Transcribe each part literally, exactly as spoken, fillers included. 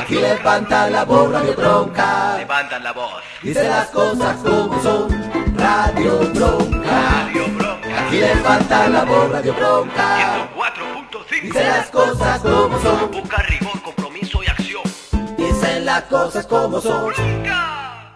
Aquí levantan la voz, Radio Bronca. Levantan la voz. Dice las cosas como son, Radio Bronca. Radio Bronca. Aquí levantan la voz, Radio Bronca. ciento cuatro punto cinco. Dice las cosas como son. Busca rigor, compromiso y acción. Dicen las cosas como son. ¡Bronca!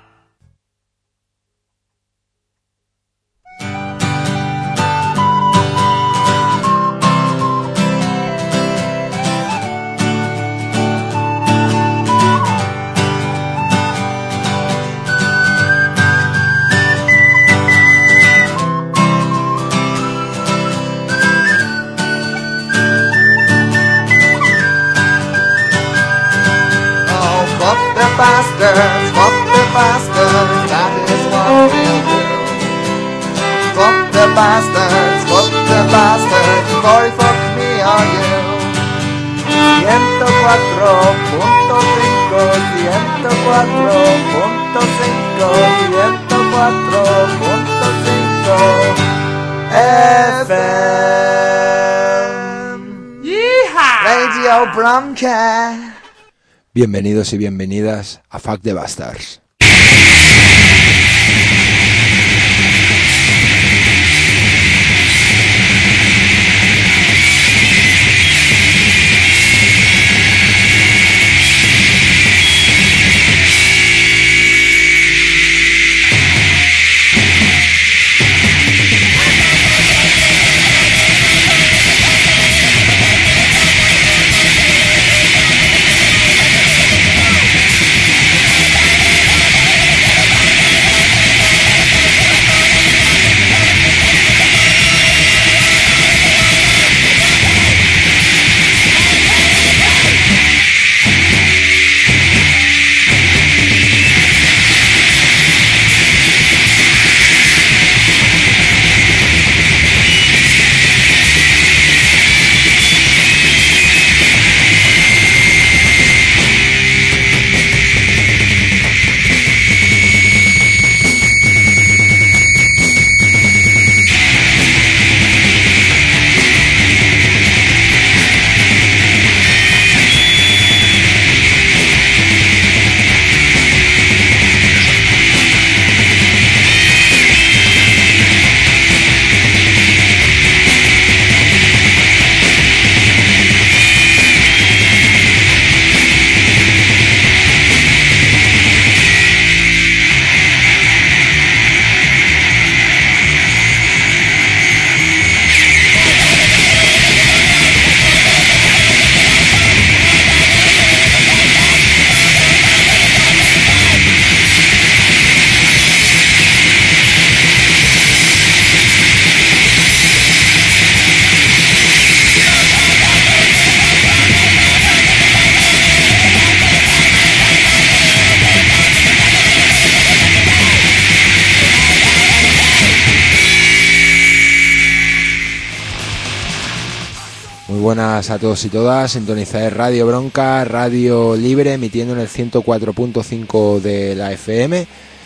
Bastards, fuck the bastards, that is what we'll do. Fuck the bastards, fuck the bastards, boy fuck me or you. ciento cuatro punto cinco, ciento cuatro punto cinco, ciento cuatro punto cinco F M. ¡Yeehaw! Radio Bronca. Bienvenidos y bienvenidas a Fuck the Bastards. Buenas a todos y todas, sintonizáis Radio Bronca, radio libre, emitiendo en el ciento cuatro punto cinco de la F M.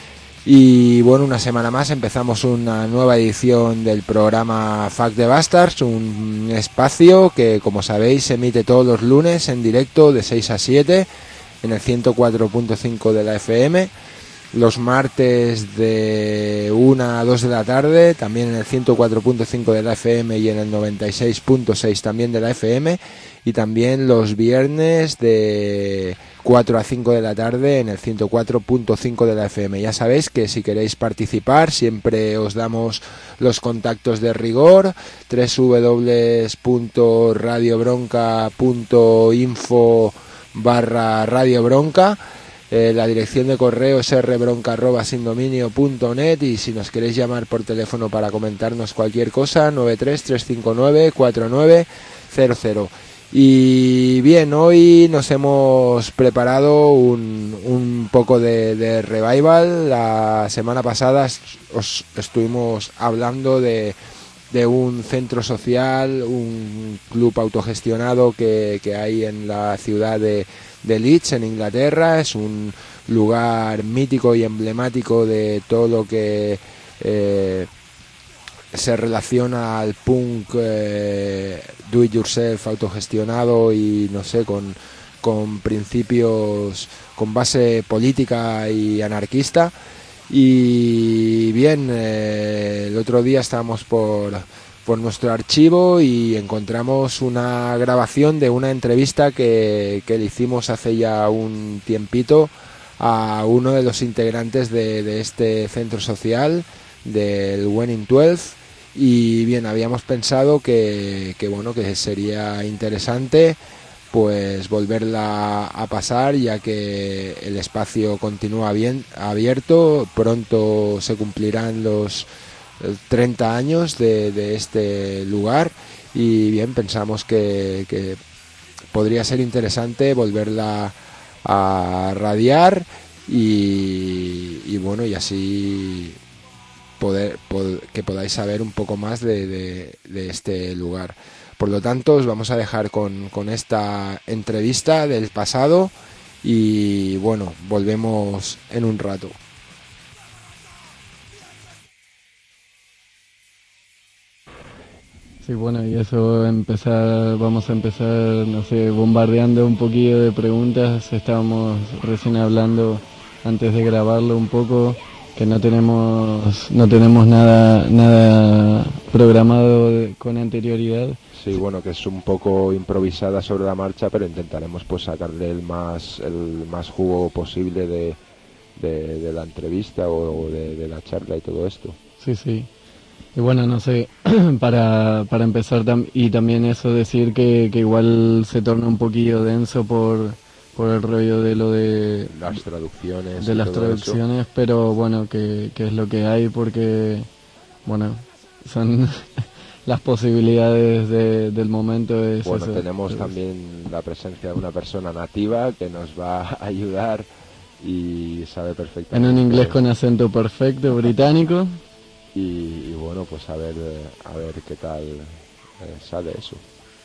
Y bueno, una semana más empezamos una nueva edición del programa Fuck the Bastards, un espacio que, como sabéis, se emite todos los lunes en directo de seis a siete en el ciento cuatro punto cinco de la F M. Los martes de una a dos de la tarde, también en el ciento cuatro punto cinco de la F M y en el noventa y seis punto seis también de la F M. Y también los viernes de cuatro a cinco de la tarde en el ciento cuatro punto cinco de la F M. Ya sabéis que si queréis participar siempre os damos los contactos de rigor, doble u doble u doble u punto radio bronca punto info barra Radio Bronca. Eh, la dirección de correo es rbronca arroba sindominio punto net y si nos queréis llamar por teléfono para comentarnos cualquier cosa, nueve tres tres cinco nueve cuatro nueve cero cero. Y bien, hoy nos hemos preparado un, un poco de, de revival. La semana pasada os estuvimos hablando de, de un centro social, un club autogestionado que, que hay en la ciudad de de Leeds, en Inglaterra. Es un lugar mítico y emblemático de todo lo que eh, se relaciona al punk eh, do it yourself autogestionado y no sé, con, con principios, con base política y anarquista. Y bien, eh, el otro día estábamos por, por nuestro archivo y encontramos una grabación de una entrevista que, que le hicimos hace ya un tiempito a uno de los integrantes de, de este centro social, del One in doce. Y bien, habíamos pensado que, que bueno, que sería interesante pues volverla a pasar, ya que el espacio continúa bien abierto. Pronto se cumplirán los treinta años de, de este lugar y bien, pensamos que, que podría ser interesante volverla a radiar y, y bueno, y así poder, poder que podáis saber un poco más de, de, de este lugar. Por lo tanto, os vamos a dejar con, con esta entrevista del pasado y bueno, volvemos en un rato. Sí, bueno, y eso empezar, vamos a empezar, no sé, bombardeando un poquillo de preguntas. Estábamos recién hablando antes de grabarlo un poco, que no tenemos no tenemos nada nada programado de, con anterioridad. Sí, bueno, que es un poco improvisada sobre la marcha, pero intentaremos pues sacarle el más el más jugo posible de, de, de la entrevista o de, de la charla y todo esto. Sí, sí. Y bueno, no sé, para, para empezar, tam- y también eso decir que, que igual se torna un poquillo denso por, por el rollo de lo de las traducciones. De las traducciones, eso. Pero bueno, que, que es lo que hay porque, bueno, son las posibilidades de, del momento. Es bueno, eso. tenemos es. también la presencia de una persona nativa que nos va a ayudar y sabe perfectamente. En un inglés con acento perfecto británico. Y, y bueno, pues a ver a ver qué tal eh, sale eso.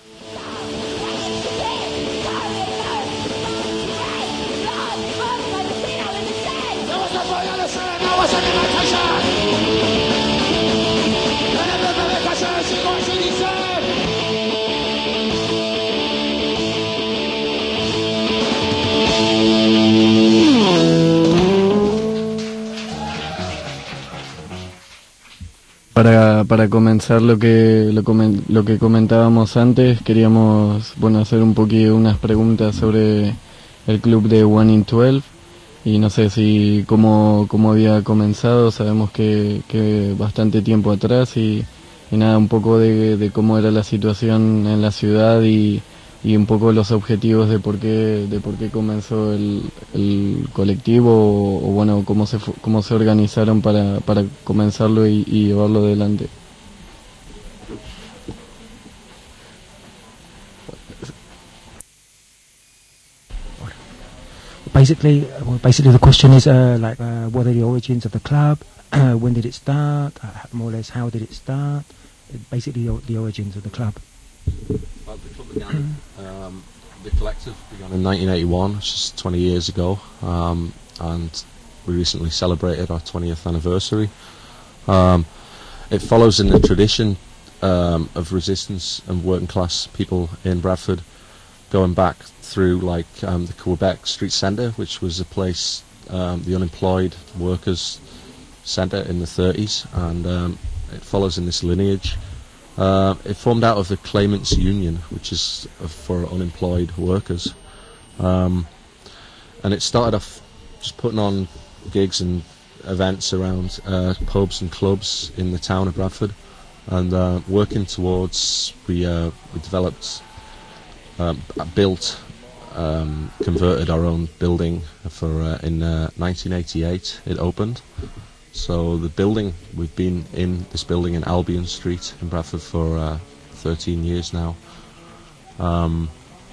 Para, para comenzar lo que lo, comen, lo que comentábamos antes, queríamos bueno hacer un poquito unas preguntas sobre el club de One in doce y no sé si cómo, cómo había comenzado. Sabemos que, que bastante tiempo atrás y, y nada, un poco de, de cómo era la situación en la ciudad y, y un poco los objetivos de por qué de por qué comenzó el, el colectivo o, o bueno cómo se cómo se organizaron para, para comenzarlo y, y llevarlo adelante. Basically, well, basically the question is uh, like uh, what are the origins of the club? Uh, when did it start? Uh, more or less, how did it start? Basically, the, the origins of the club. Well, the club began, um, the collective began in nineteen eighty-one, which is twenty years ago, um, and we recently celebrated our twentieth anniversary. Um, it follows in the tradition um, of resistance and working class people in Bradford, going back through like um, the Quebec Street Centre, which was a place, um, the unemployed workers' centre in the thirties, and um, it follows in this lineage. Uh, it formed out of the Claimants Union, which is uh, for unemployed workers. Um, and it started off just putting on gigs and events around uh, pubs and clubs in the town of Bradford, and uh, working towards, we, uh, we developed, um, built, um, converted our own building for uh, in uh, nineteen eighty-eight it opened. So the building, we've been in this building in Albion Street in Bradford for uh, thirteen years now. Um,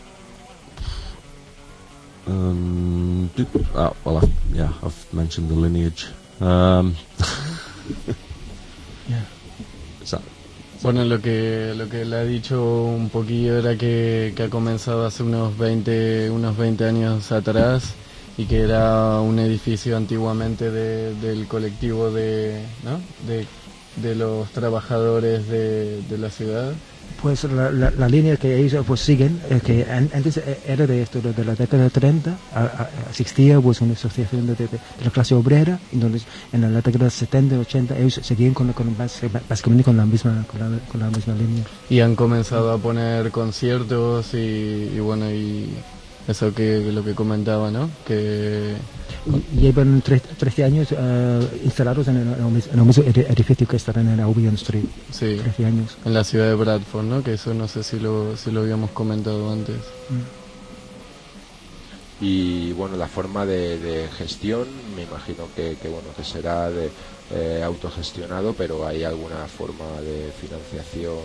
um, uh, well, I've, yeah, I've mentioned the lineage. Um, yeah. Is that, Bueno, lo que lo que le ha dicho un poquillo era que, que ha comenzado hace unos veinte, unos veinte años atrás y que era un edificio antiguamente de, del colectivo de, ¿no? de, de los trabajadores de, de la ciudad. Pues la, la, la línea que ellos pues siguen, eh, que an, antes era de esto, de, de la década de treinta, a, a, existía pues una asociación de, de, de la clase obrera, entonces en la década de setenta, ochenta ellos seguían con, con, básicamente con la misma con la, con la misma línea. Y han comenzado a poner conciertos y, y bueno, y eso que lo que comentaba, ¿no? Que y, llevan trece años uh, instalados en el, en el mismo edificio que está en el Albion Street. Sí, trece años. En la ciudad de Bradford, ¿no? Que eso no sé si lo, si lo habíamos comentado antes. Mm. Y bueno, la forma de, de gestión, me imagino que, que bueno que será de eh, autogestionado, pero hay alguna forma de financiación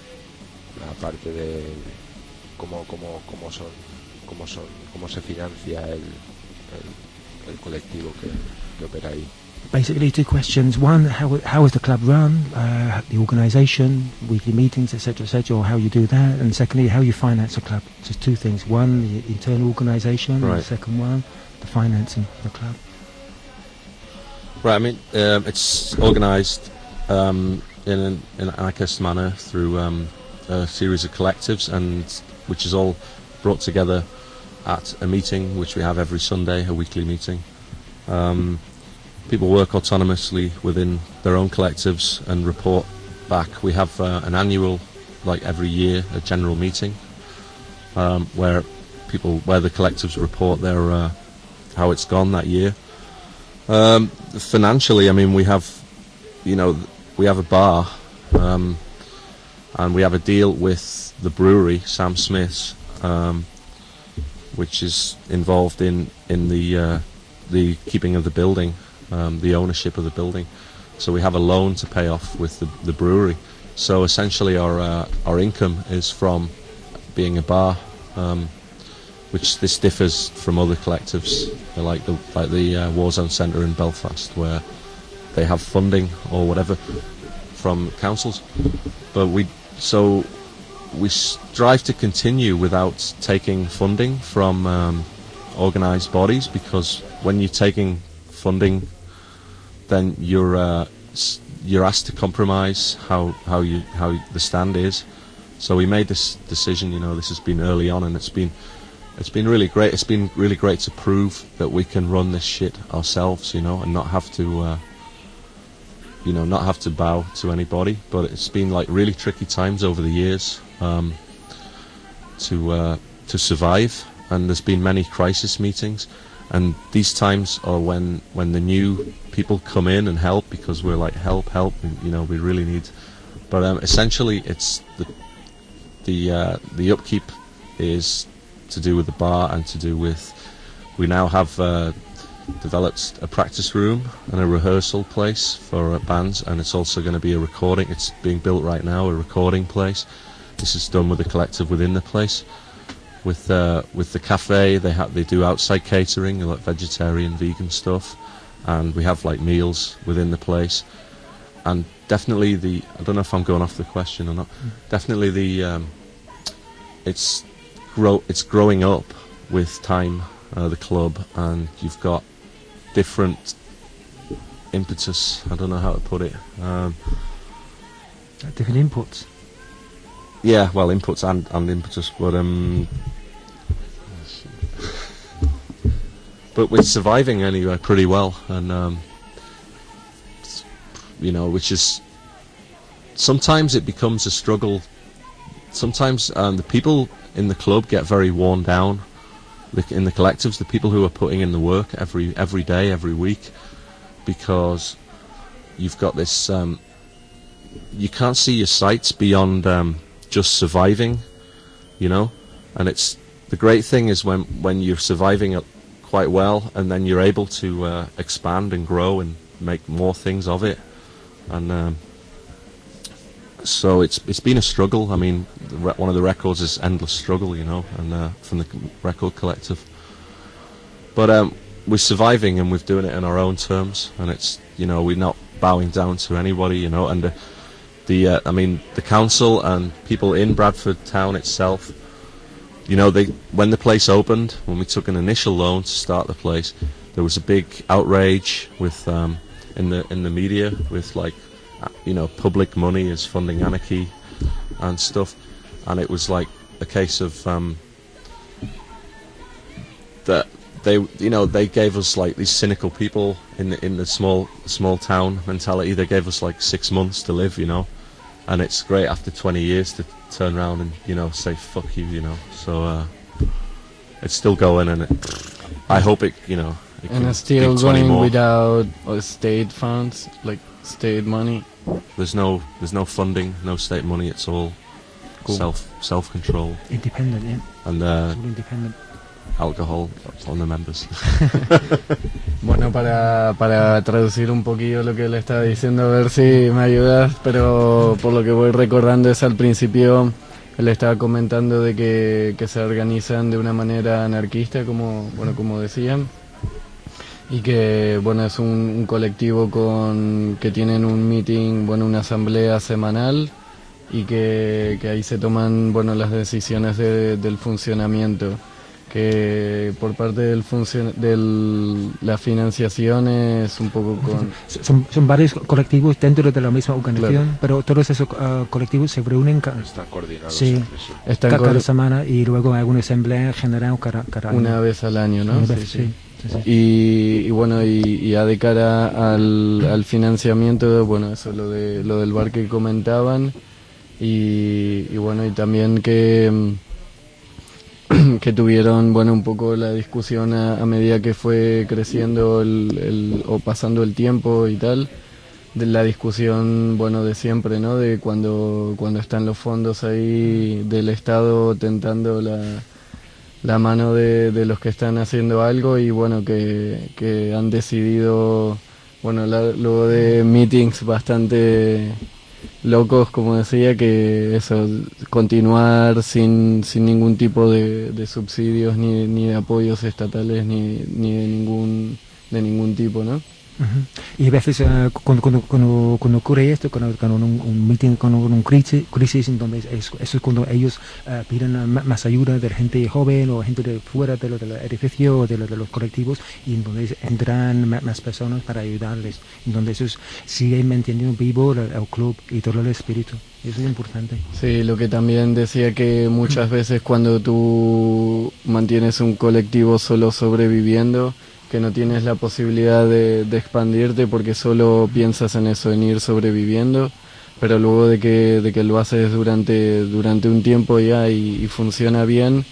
aparte de cómo cómo cómo son cómo son cómo se financia el el, el colectivo que, que opera ahí. Basically, two questions. One, how how is the club run, uh, the organisation, weekly meetings, et cetera, et cetera, or how you do that. And secondly, how you finance a club. Just two things. One, the internal organisation, right. And the second one, the financing of the club. Right, I mean, um, it's organised um, in an, in an anarchist manner through um, a series of collectives, and which is all brought together at a meeting which we have every Sunday, a weekly meeting. Um, people work autonomously within their own collectives and report back. We have uh, an annual, like every year, a general meeting um, where people, where the collectives report their uh, how it's gone that year. Um, financially, I mean, we have, you know, we have a bar, um, and we have a deal with the brewery, Sam Smith's, um, which is involved in in the uh, the keeping of the building, um, the ownership of the building. So we have a loan to pay off with the, the brewery. So essentially, our uh, our income is from being a bar, um, which this differs from other collectives, like the like the uh, Warzone Centre in Belfast, where they have funding or whatever from councils. But we so. We strive to continue without taking funding from um, organised bodies, because when you're taking funding, then you're uh, you're asked to compromise how how you how the stand is. So we made this decision. You know, this has been early on, and it's been it's been really great. It's been really great to prove that we can run this shit ourselves. You know, and not have to. Uh, you know, not have to bow to anybody. But it's been like really tricky times over the years. Um, to uh, to survive, and there's been many crisis meetings, and these times are when when the new people come in and help, because we're like help help you know we really need, but um, essentially it's the the uh, the upkeep is to do with the bar and to do with, we now have uh, developed a practice room and a rehearsal place for uh, bands, and it's also going to be a recording, it's being built right now, a recording place. This is done with a collective within the place. With uh, with the cafe, they ha they do outside catering, like vegetarian, vegan stuff, and we have like meals within the place. And definitely the, I don't know if I'm going off the question or not. Mm. Definitely the, um, it's grow it's growing up with time, uh, the club, and you've got different impetus. I don't know how to put it. Um, different inputs. Yeah, well, inputs and, and impetus, but um, but we're surviving anyway pretty well, and um, you know, which is sometimes it becomes a struggle. Sometimes um, the people in the club get very worn down. In the collectives, the people who are putting in the work every every day, every week, because you've got this. Um, you can't see your sights beyond. Um, just surviving, you know, and it's the great thing is when when you're surviving it quite well, and then you're able to uh, expand and grow and make more things of it, and um, so it's it's been a struggle. I mean, the re one of the records is Endless Struggle, you know, and uh, from the record collective, but um, we're surviving and we're doing it in our own terms, and it's, you know, we're not bowing down to anybody, you know, and uh, The, uh, I mean, the council and people in Bradford town itself, you know, they when the place opened, when we took an initial loan to start the place, there was a big outrage with um, in the in the media with like, uh, you know, public money is funding anarchy and stuff. and it was like a case of um, that they, you know, they gave us like these cynical people in the, in the small small town mentality. They gave us like six months to live, you know, and it's great after twenty years to turn around and, you know, say fuck you, you know. So uh, it's still going, and it, I hope it, you know, it And can it's still do twenty going more. without uh, state funds, like state money. There's no there's no funding, no state money. It's all Cool. self self control Independent, yeah. and uh, All independent. alcohol on the members. Bueno, para, para traducir un poquillo lo que le estaba diciendo, a ver si me ayudas, pero por lo que voy recordando es al principio, él estaba comentando de que, que se organizan de una manera anarquista, como, bueno, como decían, y que, bueno, es un, un colectivo con que tienen un meeting, bueno, una asamblea semanal, y que, que ahí se toman, bueno, las decisiones de, del funcionamiento, que por parte del funcion del la financiación es un poco con... Son, son varios colectivos dentro de la misma organización, Claro. pero todos esos uh, colectivos se reúnen ca Están coordinados. sí, entre sí. están ca- con- cada semana y luego hay una asamblea general cada, cada año. una vez al año, ¿no? Una Sí, vez, sí. sí, sí, sí. Y, y bueno, y, y ya de cara al, al financiamiento, bueno, eso, lo de lo del bar que comentaban, y, y bueno, y también que, mm, que tuvieron, bueno, un poco la discusión a, a medida que fue creciendo el, el, o pasando el tiempo y tal, de la discusión, bueno, de siempre, ¿no? De cuando, cuando están los fondos ahí del Estado tentando la la mano de, de los que están haciendo algo, y bueno, que, que han decidido, bueno, la- luego de meetings bastante locos, como decía, que eso, continuar sin, sin ningún tipo de, de subsidios ni, ni de apoyos estatales ni, ni de ningún de ningún tipo, ¿no? Ujú. Y a veces uh, cuando, cuando, cuando, cuando ocurre esto, cuando, cuando un, un meeting, cuando un crisis, crisis entonces es, eso es cuando ellos uh, piden uh, ma- más ayuda de gente joven o gente de fuera de lo del edificio o de, lo, de los colectivos, y entonces entran ma- más personas para ayudarles. Entonces eso sigue manteniendo vivo el, el club y todo el espíritu. Eso es importante. Sí, lo que también decía, que muchas veces cuando tú mantienes un colectivo solo sobreviviendo, que no tienes la posibilidad de, de expandirte porque solo piensas en eso, en ir sobreviviendo, pero luego de que, de que lo haces durante, durante un tiempo ya y, y funciona bien,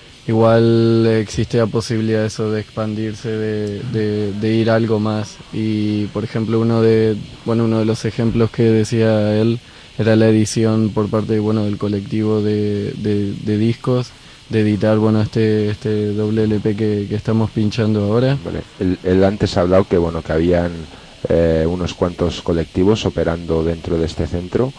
igual existe la posibilidad de eso, de expandirse, de, de, de ir a algo más. Y por ejemplo, uno de, bueno, uno de los ejemplos que decía él era la edición por parte, bueno, del colectivo de, de, de discos, de editar, bueno, este este doble L P que, que estamos pinchando ahora. Vale. Él, él antes ha hablado que bueno que habían eh, unos cuantos colectivos operando dentro de este centro.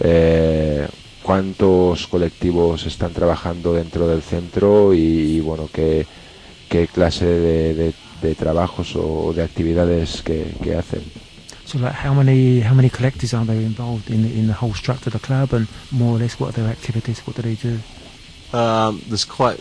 Eh, ¿Cuántos colectivos están trabajando dentro del centro y, y, bueno qué, qué clase de, de, de trabajos o de actividades que, que hacen? So like how many how many collectors are there involved in the, in the whole structure of the club, and more or less what are their activities, what do they do? Um, there's quite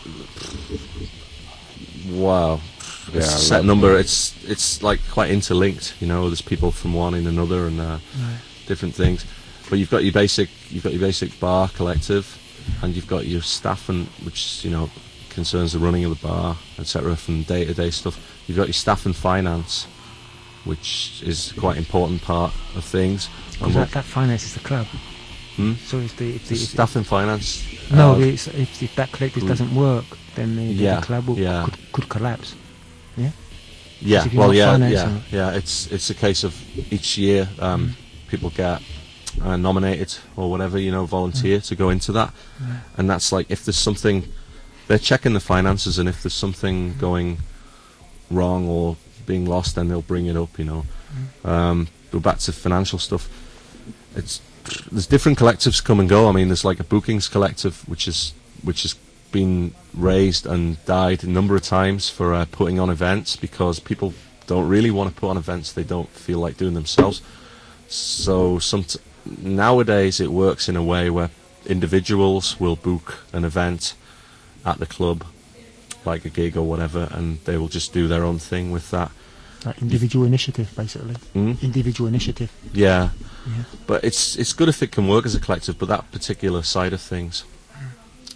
wow. Yeah, It's a a set lot. number. It's it's like quite interlinked. You know, there's people from one in another and uh, Right. different things. But you've got your basic you've got your basic bar collective, and you've got your staff, and which you know concerns the running of the bar, et cetera. From day to day stuff. You've got your staff and finance, which is quite an important part of things. And Because what- that, that finances the club. Hmm? So if the if the, if staff and finance. the no, uh, it's, if if that collective mm. doesn't work, then the, the Yeah, club will, yeah. could could collapse. Yeah, Because if you're well, not yeah, financing yeah, it. yeah. It's it's a case of each year um, people get uh, nominated or whatever, you know, volunteer to go into that, and that's like if there's something, they're checking the finances, and if there's something going wrong or being lost, then they'll bring it up, you know. Um, go back to financial stuff. It's there's different collectives come and go. I mean, there's like a bookings collective, which is which has been raised and died a number of times for uh, putting on events, because people don't really want to put on events they don't feel like doing themselves. So some t- nowadays it works in a way where individuals will book an event at the club, like a gig or whatever, and they will just do their own thing with that. Like individual initiative, basically. Hmm? Individual initiative. Yeah. Yeah. But it's it's good if it can work as a collective, but that particular side of things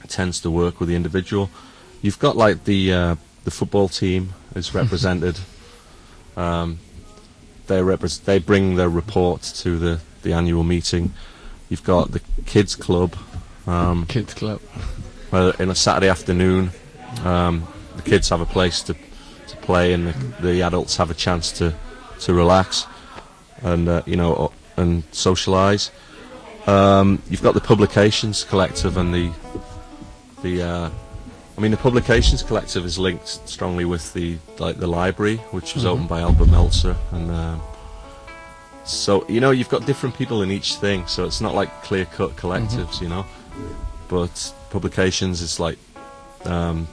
tends to work with the individual. You've got like the uh, the football team is represented. um, they repre- they bring their report to the, the annual meeting. You've got the kids club. Um, Kids club. Where in a Saturday afternoon, um, the kids have a place to to play, and the, the adults have a chance to to relax and uh, you know and socialise. Um, you've got the Publications Collective and the the. Uh, I mean, the Publications Collective is linked strongly with the like the library, which was mm-hmm. opened by Albert Meltzer, and um, so you know you've got different people in each thing. So it's not like clear-cut collectives, mm-hmm. you know. But Publications is like, um,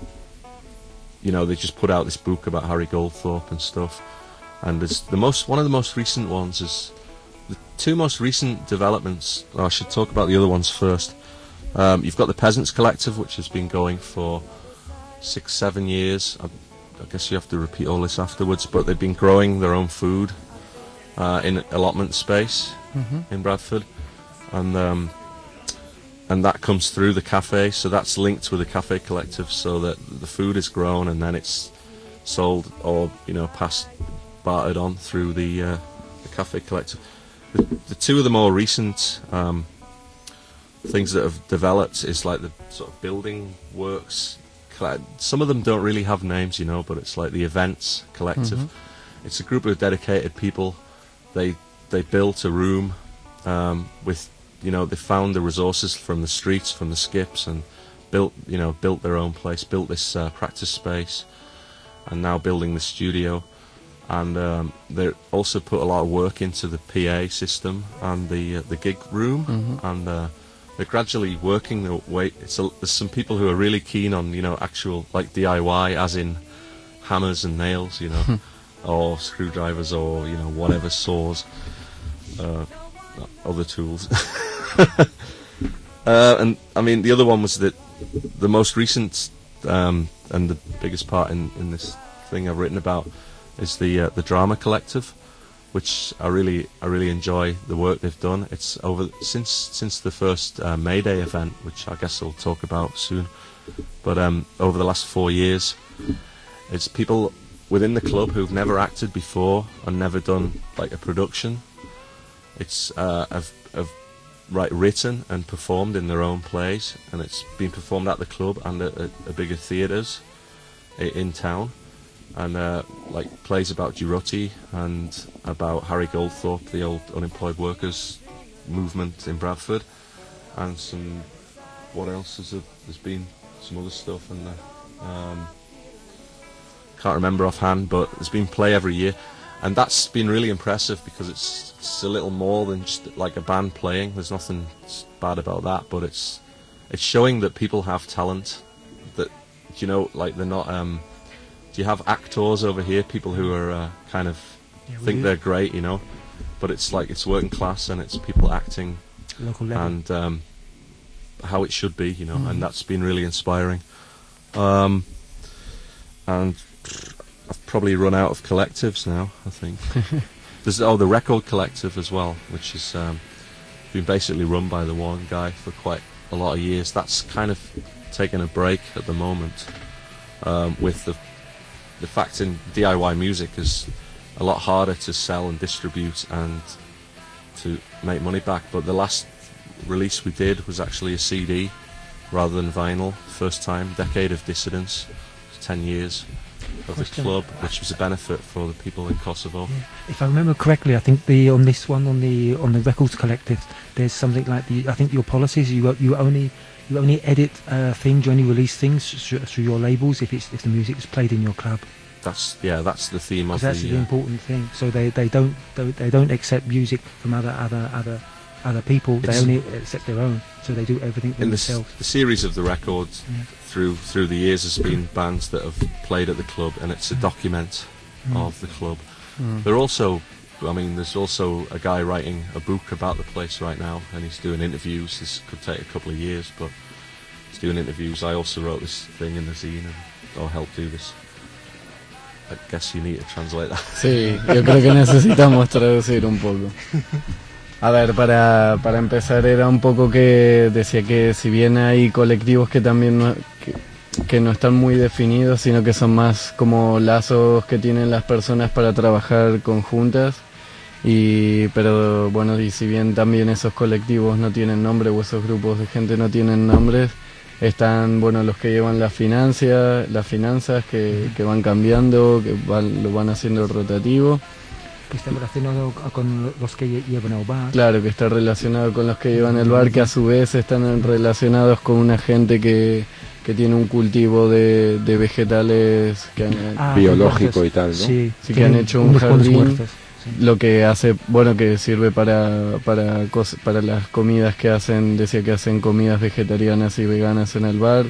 you know, they just put out this book about Harry Goldthorpe and stuff, and it's the most one of the most recent ones is the two most recent developments. Oh, I should talk about the other ones first. Um, you've got the Peasants Collective, which has been going for six, seven years. I, I guess you have to repeat all this afterwards, but they've been growing their own food uh, in allotment space mm-hmm. in Bradford, and um, and that comes through the cafe. So that's linked with the Cafe Collective, so that the food is grown and then it's sold or you know passed, bartered on through the uh, the Cafe Collective. The, the two of the more recent Um, things that have developed is like the sort of building works. Some of them don't really have names, you know, but it's like the Events Collective. Mm-hmm. It's a group of dedicated people. They they built a room um, with, you know, they found the resources from the streets, from the skips, and built, you know, built their own place, built this uh, practice space, and now building the studio. And um, they also put a lot of work into the P A system and the uh, the gig room, mm-hmm. and uh, they're gradually working their way. It's a, there's some people who are really keen on, you know, actual like D I Y, as in hammers and nails, you know, or screwdrivers, or you know whatever, saws, uh, other tools. uh, and I mean, the other one was that the most recent um, and the biggest part in, in this thing I've written about is the uh, the Drama Collective, which I really I really enjoy the work they've done. It's over since since the first uh, May Day event, which I guess I'll talk about soon. But um, over the last four years, it's people within the club who've never acted before and never done like a production. It's uh, have, have right written and performed in their own plays, and it's been performed at the club and at, at, at bigger theatres in town. And uh, like plays about Girotti and about Harry Goldthorpe, the old unemployed workers movement in Bradford, and some what else has there, there's been some other stuff, and uh, um, can't remember offhand, but there's been play every year, and that's been really impressive because it's, it's a little more than just like a band playing. There's nothing bad about that, but it's it's showing that people have talent, that you know, like they're not. Um, Do you have actors over here, people who are uh, kind of yeah, think do. they're great, you know, but it's like it's working class and it's people acting local level, and um, how it should be, you know, mm. and that's been really inspiring. Um, and I've probably run out of collectives now, I think. There's oh the Record Collective as well, which has um, been basically run by the one guy for quite a lot of years. That's kind of taken a break at the moment um, with the The fact in D I Y music is a lot harder to sell and distribute and to make money back. But the last release we did was actually a C D rather than vinyl. First time, Decade of Dissidence, ten years of the club, which was a benefit for the people in Kosovo. Yeah. If I remember correctly, I think the on this one on the on the Records Collective, there's something like the I think your policies you you only. You only edit uh, things, you only release things through, through your labels if it's if the music is played in your club. That's yeah, that's the theme of the. That's the uh, important thing. So they, they don't they, they don't accept music from other other other other people. They only accept their own. So they do everything in themselves. The, the series of the records yeah. through through the years has been bands that have played at the club, and it's a document mm. of the club. Mm. They're also. I mean, there's also a guy writing a book about the place right now, and he's doing interviews. This could take a couple of years, but he's doing interviews. I also wrote this thing in the zine, and, or helped do this. I guess you need to translate that. Sí, yo creo que necesitamos traducir un poco. A ver, para, para empezar era un poco que decía que si bien hay colectivos que también no, que, que no están muy definidos, sino que son más como lazos que tienen las personas para trabajar conjuntas, y pero bueno, y si bien también esos colectivos no tienen nombre o esos grupos de gente no tienen nombres, están bueno los que llevan la financia, las finanzas que, que van cambiando, que van, lo van haciendo rotativo. Que está relacionado con los que llevan el bar. Claro, que está relacionado con los que llevan el bar, que a su vez están relacionados con una gente que, que tiene un cultivo de, de vegetales que han, ah, biológico y tal, ¿no? Sí, sí que han hecho un jardín, huertas, sí. Lo que hace, bueno, que sirve para, para, para las comidas que hacen, decía que hacen comidas vegetarianas y veganas en el bar.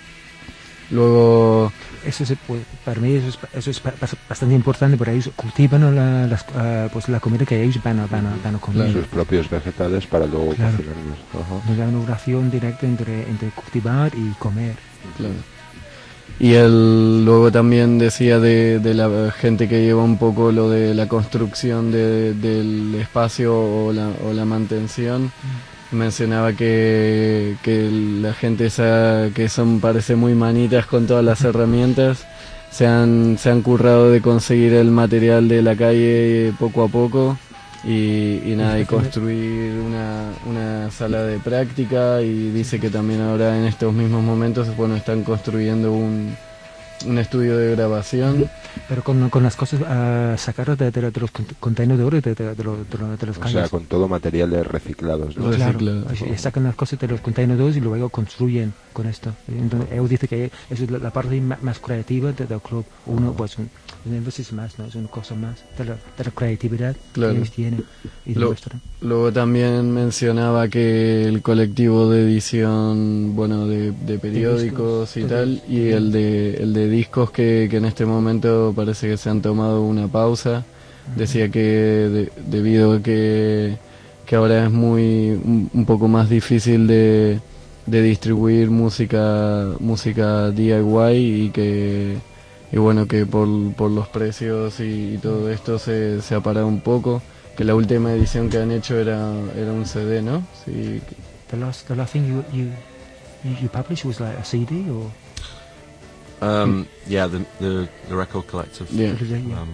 Luego... Eso es, pues, para mí eso es, eso es bastante importante, porque ellos cultivan la, las, uh, pues, la comida que ellos van a, van a, van a comer. Sus propios vegetales para luego claro. cocinarlos. Uh-huh. Nos da una relación directa entre, entre cultivar y comer. Claro. Y él luego también decía de, de la gente que lleva un poco lo de la construcción de, del espacio o la, o la mantención. Mm. Mencionaba que, que la gente esa que son parece muy manitas con todas las herramientas se han, se han currado de conseguir el material de la calle poco a poco y, y nada, y construir una, una sala de práctica, y dice que también ahora en estos mismos momentos bueno están construyendo un, un estudio de grabación. Pero con, con las cosas uh, sacadas de, de, de los contenedores de, de, de, los, de, los, de los caños. O sea, con todo materiales reciclados, ¿no? Claro, sacan las cosas de los contenedores y luego construyen con esto. Entonces, él dice que eso es la, la parte más creativa de, del club. Uno, pues, un, un énfasis más, ¿no? Es una cosa más de la, de la creatividad claro. que ellos tienen y Lo, Luego también mencionaba que el colectivo de edición, bueno, de, de periódicos y tal, y el de, el de discos que, que en este momento parece que se han tomado una pausa. Decía que de, debido a que, que ahora es muy un, un poco más difícil de, de distribuir música música D I Y y que y bueno que por, por los precios y, y todo esto se, se ha parado un poco, que la última edición que han hecho era era un C D, ¿no? Sí. The last the last thing you you you published was like a C D or Um, yeah, the, the, the Record Collective. Yeah. Um,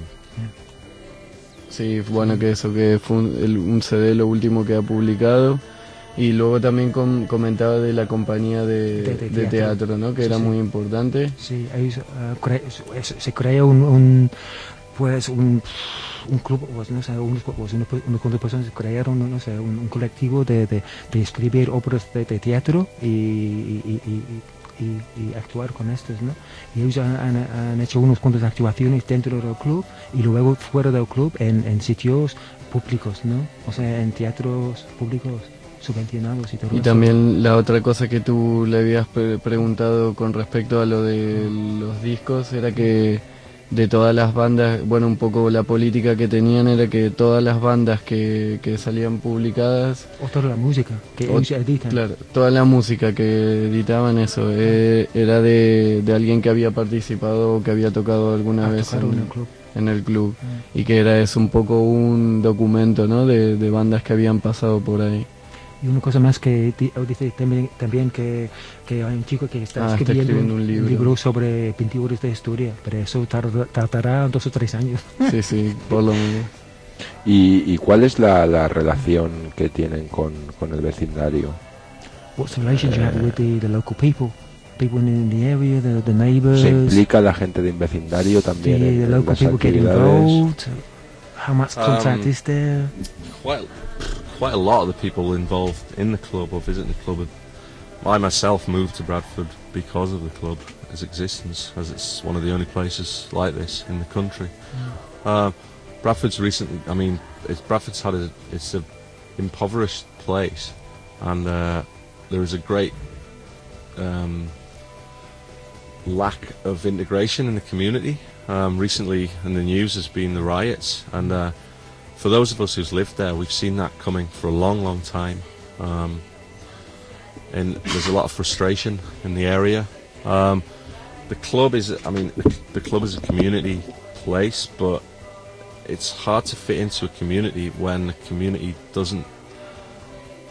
sí, bueno, que eso, que fue un, el, un C D lo último que ha publicado. Y luego también com, comentaba de la compañía de, de, de, de teatro, teatro, ¿no? Que sí, era sí. muy importante. Sí, ahí uh, cre se creó un, un pues un, un club, pues, no sé, un, pues, unos cuantas personas crearon, no sé, un, un colectivo de, de, de escribir obras de, de teatro y, y, y, y Y, y actuar con estos, ¿no? Y ellos han, han, han hecho unas cuantas actuaciones dentro del club y luego fuera del club en, en sitios públicos, ¿no? O sea, en teatros públicos subvencionados y todo eso. Y también la otra cosa que tú le habías pre preguntado con respecto a lo de los discos era que de todas las bandas, bueno, un poco la política que tenían era que todas las bandas que, que salían publicadas... O toda la música que ellos editan. Claro, toda la música que editaban eso, eh, era de, de alguien que había participado o que había tocado alguna vez en, en el club. En el club. Mm. Y que era es un poco un documento, ¿no? De, de bandas que habían pasado por ahí. Y una cosa más que dice también, también que, que hay un chico que está, ah, escribiendo, está escribiendo un, libro. un libro sobre pinturas de historia, pero eso tarda, tardará dos o tres años. Sí, sí, por lo menos. ¿Y, y cuál es la, la relación que tienen con, con el vecindario? What's the relationship uh, with the, the local people? People in the area, the, the neighbors. ¿Se implica la gente del vecindario también sí, en, the local en las people get involved? How much contact um, is there? Well, quite a lot of the people involved in the club or visiting the club. I myself moved to Bradford because of the club, its existence, as it's one of the only places like this in the country. Mm. Uh, Bradford's recently, I mean, it's, Bradford's had a, it's a impoverished place, and uh, there is a great um, lack of integration in the community. Um, recently in the news has been the riots, and uh, for those of us who's lived there, we've seen that coming for a long, long time. Um, and there's a lot of frustration in the area. Um, the club is, I mean, the, the club is a community place, but it's hard to fit into a community when the community doesn't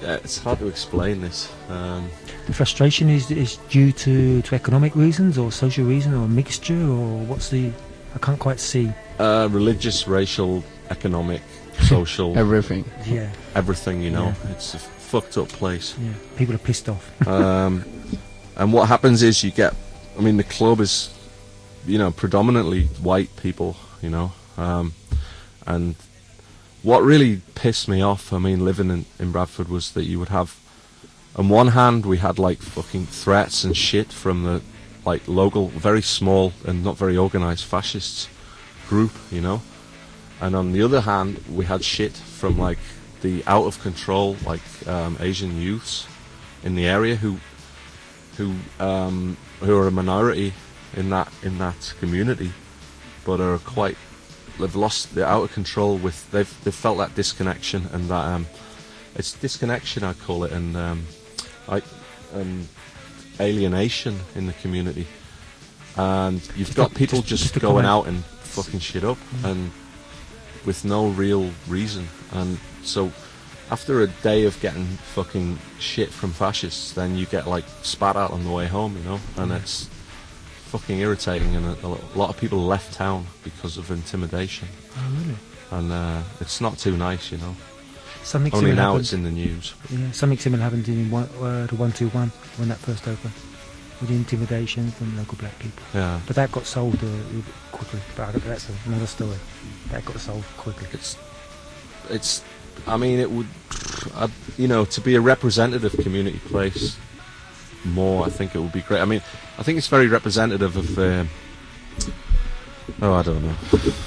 uh, it's hard to explain this. Um, The frustration is is due to, to economic reasons or social reasons or a mixture, or what's the... I can't quite see. uh, religious, racial, economic, social, Everything. Yeah, everything. You know, Yeah. it's a fucked up place. yeah. People are pissed off. um, and what happens is you get, I mean, the club is, you know, predominantly white people, you know, um, and what really pissed me off, I mean, living in, in Bradford, was that you would have, on one hand, we had like fucking threats and shit from the like local, very small and not very organised fascists group, you know, and on the other hand, we had shit from like the out of control like um, Asian youths in the area who who um, who are a minority in that in that community, but are quite, they've lost, they're out of control with, they've they've felt that disconnection, and that um, it's disconnection I call it, and um, I um, alienation in the community, and you've Just got a- people just- just, just a going comment. out and fucking shit up, Mm. and with no real reason, and so after a day of getting fucking shit from fascists, then you get like spat out on the way home, you know, and Yeah. it's fucking irritating, and a, a lot of people left town because of intimidation, Oh, really? and uh, it's not too nice, you know. Something Only similar now happened. it's in the news. Yeah, something similar happened in one, uh, the one two one when that first opened, with the intimidation from local black people. Yeah, But that got solved uh, quickly. But I don't- that's another story. That got solved quickly. it's it's. I mean, it would, I, you know, to be a representative community place more. I think it would be great. I mean, I think it's very representative of. Um, oh, I don't know.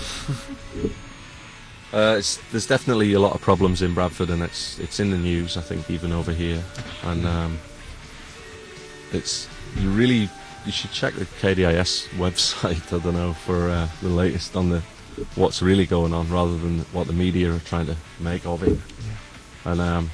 Uh, it's, there's definitely a lot of problems in Bradford, and it's it's in the news. I think even over here, and um, it's you really you should check the K D I S website. I don't know for uh, the latest on the what's really going on, rather than what the media are trying to make of it. And um,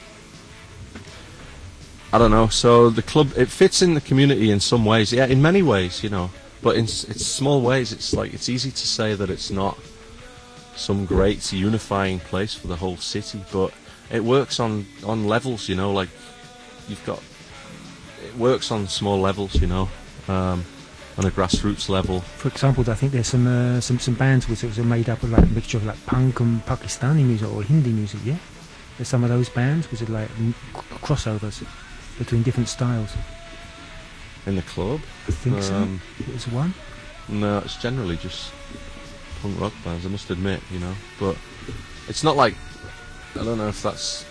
I don't know. So the club, it fits in the community in some ways. Yeah, in many ways, you know. But in s- it's small ways. It's like it's easy to say that it's not some great unifying place for the whole city, but it works on on levels, you know. Like you've got, it works on small levels, you know, um, on a grassroots level. For example, I think there's some uh, some some bands which are made up of like a mixture of like punk and Pakistani music or Hindi music. Yeah, there's some of those bands which are like m- crossovers between different styles. In the club, I think Um, so. There's one. no, it's generally just punk rock bands, I must admit, you know. But it's not like, I don't know if that's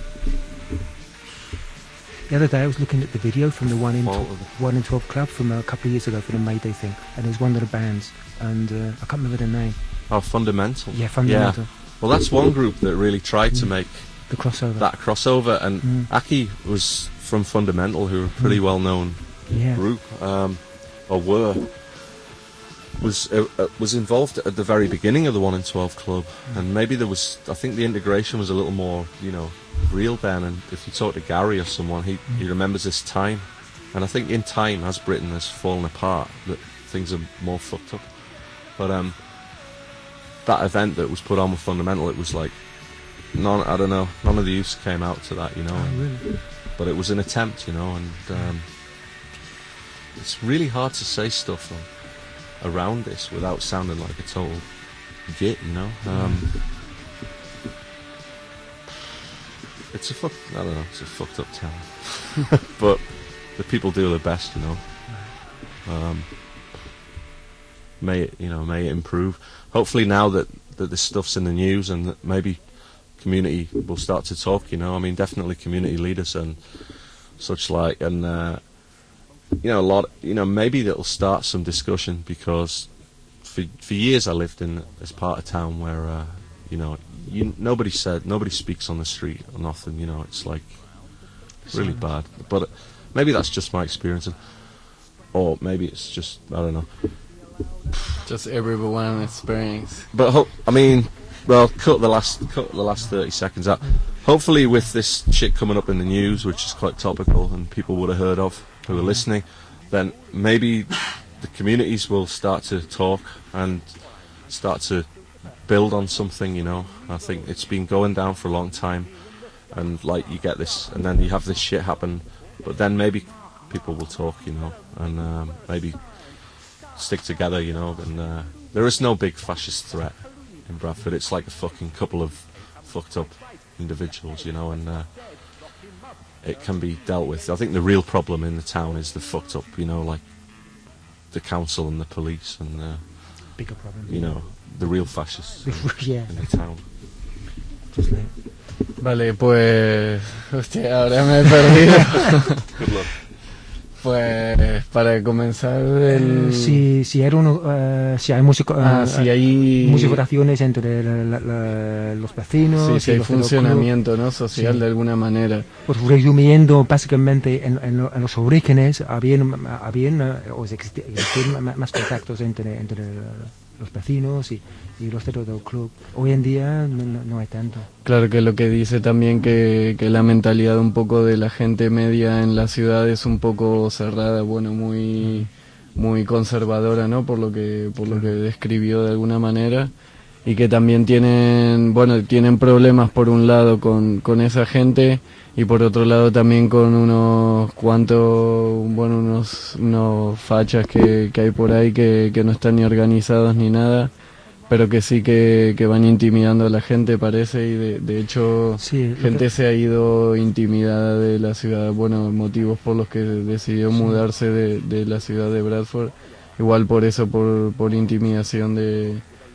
The other day I was looking at the video from the one in fault tw- of the- one in twelve club from a couple of years ago for the Mayday thing, and there's one of the bands, and uh, I can't remember the name. oh, fundamental. Yeah, Fundamental. Well, that's one group that really tried to Mm. make The crossover. that crossover, and Mm. Aki was from Fundamental, who are a pretty Mm. well-known Yeah. group, um, or were, was uh, uh, was involved at the very beginning of the one in twelve club, and maybe there was, I think the integration was a little more, you know, real then. And if you talk to Gary or someone, he he remembers this time, and I think in time, as Britain has fallen apart, that things are more fucked up. But um, that event that was put on with Fundamental, it was like none, I don't know, none of the youths came out to that, you know. Oh, really? But it was an attempt, you know, and um, it's really hard to say stuff on, around this without sounding like a total git, you know. Um, it's a fuck, I don't know, it's a fucked up town, but the people do their best, you know. Um, may it, you know, may it improve. Hopefully, now that that this stuff's in the news, and that maybe community will start to talk, you know. I mean, definitely community leaders and such like, and uh, you know, a lot, you know, maybe that'll start some discussion, because for for years I lived in this part of town where uh, you know, you, nobody said, nobody speaks on the street or nothing, you know. It's like really bad, but uh, maybe that's just my experience, or maybe it's just, I don't know. Just everyone experience. But ho- I mean, well, cut the last cut the last thirty seconds out. Hopefully, with this shit coming up in the news, which is quite topical and people would have heard of who are listening, then maybe the communities will start to talk and start to build on something. You know, I think it's been going down for a long time, and like you get this, and then you have this shit happen, but then maybe people will talk, you know, and um, maybe stick together, you know, and uh, there is no big fascist threat in Bradford. It's like a fucking couple of fucked up individuals, you know, and uh, it can be dealt with. I think the real problem in the town is the fucked up, you know, like the council and the police and uh, Bigger problem. you know, the real fascists Yeah. in the town. Just like, Vale, pues... Hostia, ahora me he perdido. Good luck. Pues para comenzar el... eh, si, si, era uno, eh, si hay músico, eh, Ah, si hay... musicaciones entre la- la- la- los vecinos, Sí, si y hay los de los funcionamiento, ¿no? Social Sí. de alguna manera. clubes. Pues resumiendo, básicamente en, en lo- en los orígenes habían, habían eh, o existi- existían ma- más contactos entre, entre los vecinos y, y los de los del club. Hoy en día no, no- no hay tanto. Claro que lo que dice también que, que la mentalidad un poco de la gente media en la ciudad es un poco cerrada, bueno, muy muy conservadora, ¿no? Por lo que por lo que describió de alguna manera, y que también tienen, bueno, tienen problemas por un lado con, con esa gente y por otro lado también con unos cuantos, bueno, unos unos fachas que, que hay por ahí que, que no están ni organizados ni nada, pero que sí que, que van intimidando a la gente, parece, y de, de hecho Sí, lo gente que- se ha ido intimidada de la ciudad, bueno, motivos por los que decidió mudarse de, de la ciudad de Bradford, igual por eso, por, por intimidación de,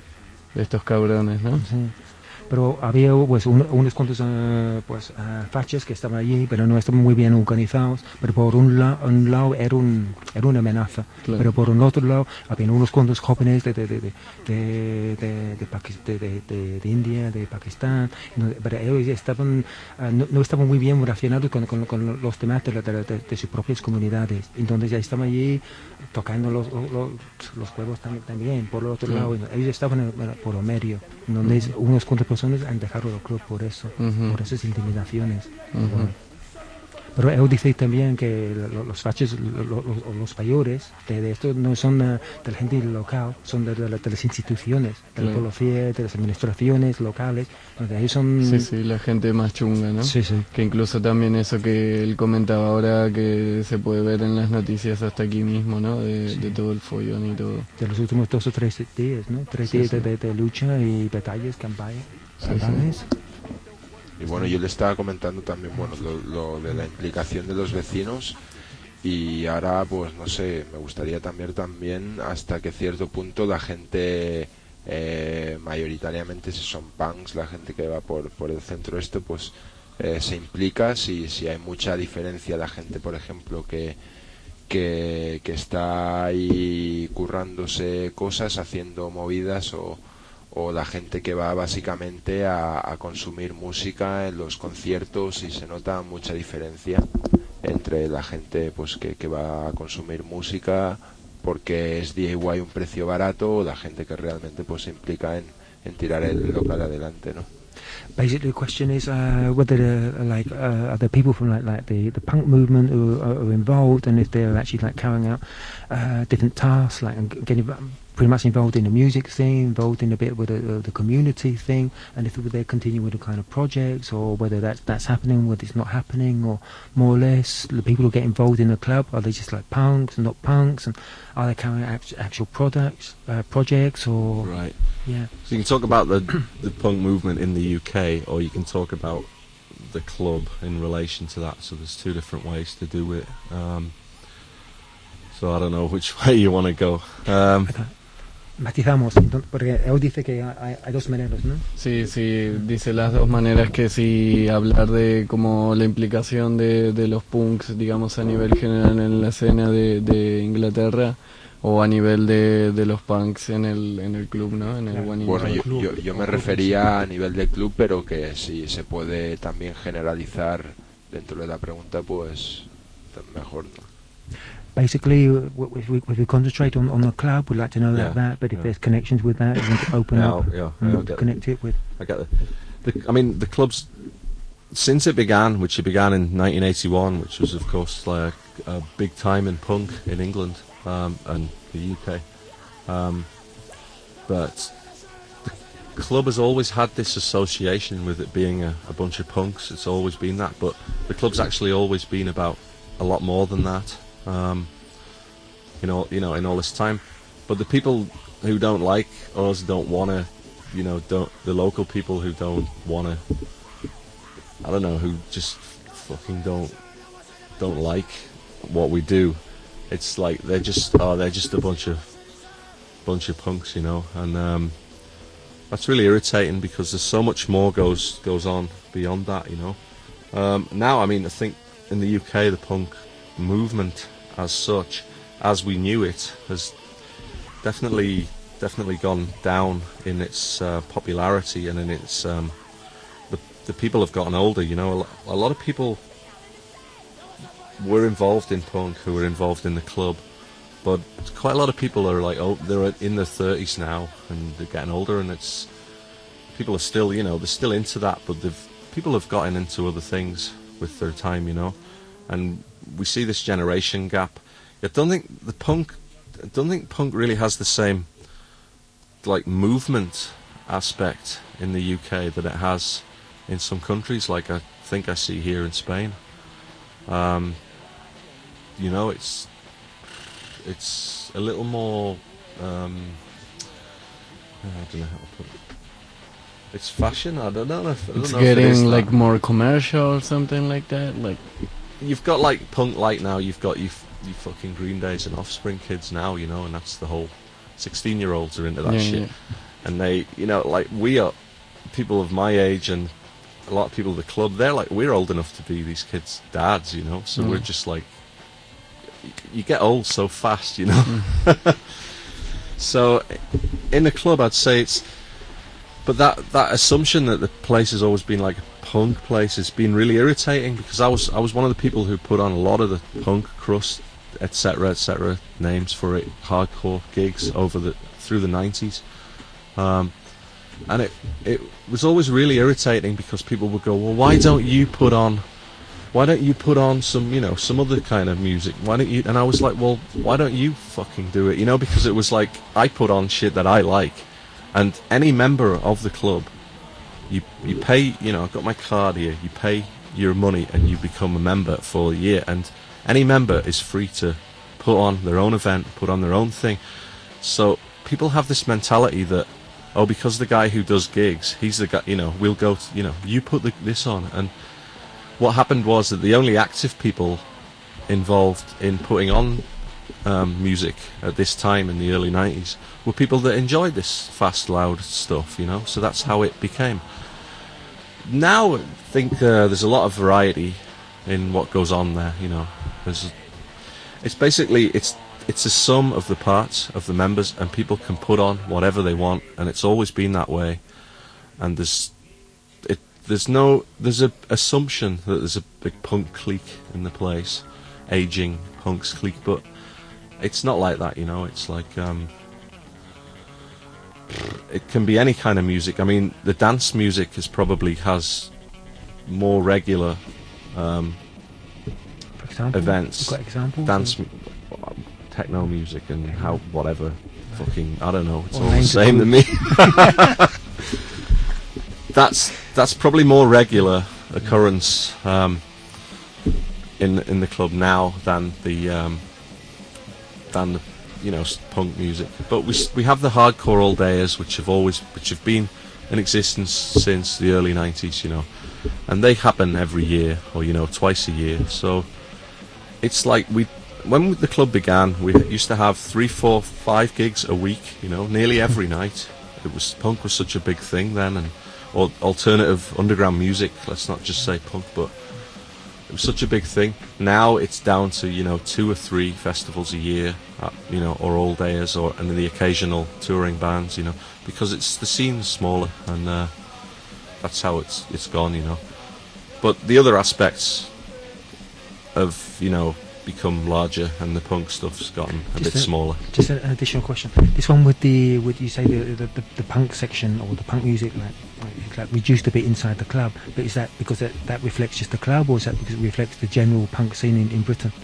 de estos cabrones, ¿no? Sí. Pero había pues un- unos cuantos eh, pues eh, fachas que estaban allí, pero no estaban muy bien organizados. Pero por un, la- un lado era un era una amenaza, Claro. pero por un otro lado había unos cuantos jóvenes de de de de de, de, de Pakis- de- de- de- de India, de Pakistán, no- pero ellos estaban eh, no, no estaban muy bien relacionados con, con, con los demás de, la- de, de- de sus propias comunidades. Entonces ya estaban allí tocando los los, los juegos también, también. Por el otro Claro. lado, ellos estaban en- en- por el medio, donde unos cuantas personas han dejado el club por eso, Ujú. por esas intimidaciones. Ujú. Bueno. Pero él dice también que lo- los fachos, lo- lo- lo- los mayores de, de esto no son eh, de la gente local, son de, de la- de las instituciones, de la Claro. policía, de las administraciones locales, donde ellos son... Sí, sí, la gente más chunga, ¿no? Sí, sí. Que incluso también eso que él comentaba ahora, que se puede ver en las noticias hasta aquí mismo, ¿no? De, de todo el follón y todo. De los últimos dos o tres días, ¿no? Tres Sí, días sí. De, de- de lucha y batallas, campañas. Sí, campañas. Y bueno, yo le estaba comentando también, bueno, lo, lo de la implicación de los vecinos, y ahora, pues no sé, me gustaría también también hasta que cierto punto la gente, eh, mayoritariamente si son punks, la gente que va por, por el centro este, pues eh, se implica, si, si hay mucha diferencia la gente, por ejemplo, que, que, que está ahí currándose cosas, haciendo movidas, o o la gente que va básicamente a, a consumir música en los conciertos, y se nota mucha diferencia entre la gente pues que, que va a consumir música porque es D I Y un precio barato, o la gente que realmente pues se implica en, en tirar el local adelante, ¿no? Basically, the question is uh, whether uh, like uh, are there people from like like the, the punk movement who are, are involved, and if they're actually like carrying out uh, different tasks, like and getting pretty much involved in the music thing, involved in a bit with the, uh, the community thing, and if they continue with the kind of projects, or whether that's that's happening, whether it's not happening, or more or less the people who get involved in the club, are they just like punks and not punks, and are they carrying out act- actual products, uh, projects, or Right. yeah. So you can talk about the the punk movement in the U K, or you can talk about the club in relation to that. So there's two different ways to do it. Um, so I don't know which way you want to go. Um, Matizamos, entonces, porque él dice que hay, hay dos maneras, ¿no? Sí, sí, dice las dos maneras, que si hablar de como la implicación de, de los punks, digamos, a nivel general en la escena de, de Inglaterra, o a nivel de, de los punks en el, en el club, ¿no? En el Claro. One in Bueno, One. yo, yo, yo me refería a nivel de club, pero que si se puede también generalizar dentro de la pregunta, pues mejor, ¿no? Basically, w- w- if we, if we concentrate on, on the club, we'd like to know Yeah, that, that, but if yeah. there's connections with that, we want to open Yeah, up yeah, and yeah, I get connect it with... I get the, the. I mean, the club's since it began, which it began in nineteen eighty-one, which was of course like a big time in punk in England um, and the U K. Um, but the, club has always had this association with it being a, a bunch of punks. It's always been that, but the club's actually always been about a lot more than that. Um, you know, you know, in all this time. But the people who don't like us, don't want to, you know, don't the local people who don't want to, I don't know, who just fucking don't don't like what we do. It's like they're just oh they're just a bunch of bunch of punks, you know, and um, that's really irritating because there's so much more goes goes on beyond that, you know. Um, now, I mean, I think in the U K the punk movement as such, as we knew it, has definitely definitely gone down in its uh, popularity and in its um, the the people have gotten older, you know. A lot, a lot of people were involved in punk who were involved in the club, but quite a lot of people are like, oh, they're in their thirties now and they're getting older, and it's people are still, you know, they're still into that, but they've people have gotten into other things with their time, you know, and we see this generation gap. I don't think the punk, I don't think punk really has the same like movement aspect in the U K that it has in some countries, like I think I see here in Spain. Um, you know, it's it's a little more. Um, I don't know how to put it. It's fashion. I don't know. If, I don't It's know getting if it is like that. more commercial or something like that. Like You've got like punk light now. You've got you, f- you fucking Green Days and Offspring kids now. You know, and that's the whole. Sixteen-year-olds are into that Yeah, shit, yeah. and they, you know, like we are people of my age and a lot of people at the club. They're like we're old enough to be these kids' dads, you know. So Mm. we're just like, y- you get old so fast, you know. Mm. So in the club, I'd say it's, but that that assumption that the place has always been like a punk place has been really irritating because I was I was one of the people who put on a lot of the punk crust, etc, etc names for it, hardcore gigs over the through the nineties, um, and it it was always really irritating because people would go, well, why don't you put on why don't you put on some, you know, some other kind of music, why don't you, and I was like, well, why don't you fucking do it, you know, because it was like I put on shit that I like, and any member of the club, you you pay, you know, I've got my card here, you pay your money and you become a member for a year, and any member is free to put on their own event, put on their own thing. So people have this mentality that, oh, because the guy who does gigs, he's the guy, you know, we'll go, to, you know, you put the, this on. And what happened was that the only active people involved in putting on um, music at this time in the early nineties were people that enjoyed this fast, loud stuff, you know. So that's how it became. Now I think uh, there's a lot of variety in what goes on there, you know. There's, it's basically it's it's a sum of the parts of the members, and people can put on whatever they want, and it's always been that way. And there's it there's no there's a assumption that there's a big punk clique in the place, aging punks clique, but it's not like that, you know. It's like um, it can be any kind of music. I mean, the dance music is probably has more regular um, For example, events, you've got examples? dance, or- m- techno music, and how whatever, fucking I don't know. It's Or all the name to same to me. that's that's probably more regular occurrence um, in in the club now than the um, than the you know s- punk music. But we s- we have the hardcore all dayers, which have always which have been in existence since the early nineties, you know, and they happen every year or you know twice a year. So it's like we. When the club began, we used to have three, four, five gigs a week. You know, nearly every night. It was punk was such a big thing then, and or alternative underground music. Let's not just say punk, but it was such a big thing. Now it's down to you know two or three festivals a year, uh, you know, or all dayers, or and the occasional touring bands. You know, because it's the scene's smaller, and uh, that's how it's it's gone. You know, but the other aspects of you know. become larger, and the punk stuff's gotten a Just bit a- smaller. Just an additional question. This one with the, with you say the the, the, the punk section or the punk music, like, like, like reduced a bit inside the club. But is that because that, that reflects just the club, or is that because it reflects the general punk scene in, in Britain?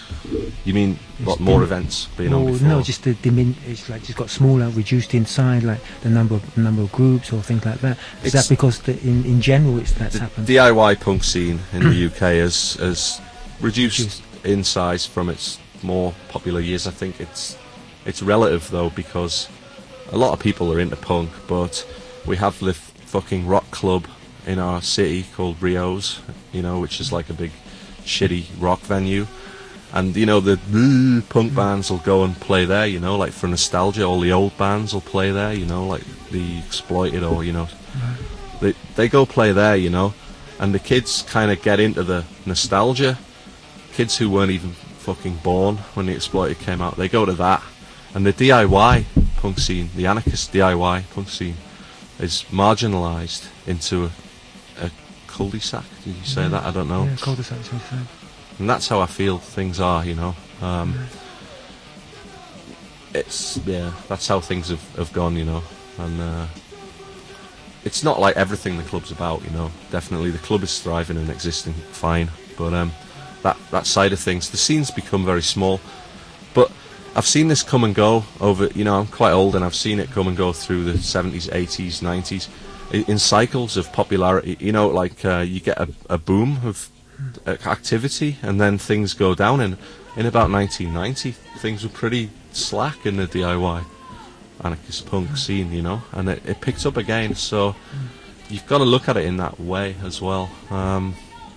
You mean what, It's more dim- events being Well, on before? no, just the dimin- it's like just got smaller, reduced inside, like the number of number of groups or things like that. Is It's- that because the, in in general it's that's the happened? D I Y punk scene in the U K has has reduced Reduced. in size from its more popular years. I think it's it's relative though, because a lot of people are into punk, but we have the f- fucking rock club in our city called Rio's, you know, which is like a big shitty rock venue. And, you know, the uh, punk bands will go and play there, you know, like for nostalgia. All the old bands will play there, you know, like the Exploited or, you know. They, they go play there, you know. And the kids kind of get into the nostalgia. Kids who weren't even fucking born when the Exploited came out, they go to that. And the D I Y punk scene, the anarchist D I Y punk scene, is marginalised into a, a cul-de-sac. Did you say Yeah. that? I don't know. Yeah, cul-de-sac, it's what you said. And that's how I feel things are, you know. Um, it's yeah, that's how things have, have gone, you know. And uh, it's not like everything the club's about, you know. Definitely, the club is thriving and existing fine, but um, that that side of things, the scene's become very small. But I've seen this come and go over, you know. I'm quite old, and I've seen it come and go through the seventies, eighties, nineties, in, in cycles of popularity. You know, like uh, you get a, a boom of activity, and then things go down. And in about nineteen ninety, things were pretty slack in the D I Y anarchist punk scene, you know, and it, it picked up again. So you've got to look at it in that way as well. Um,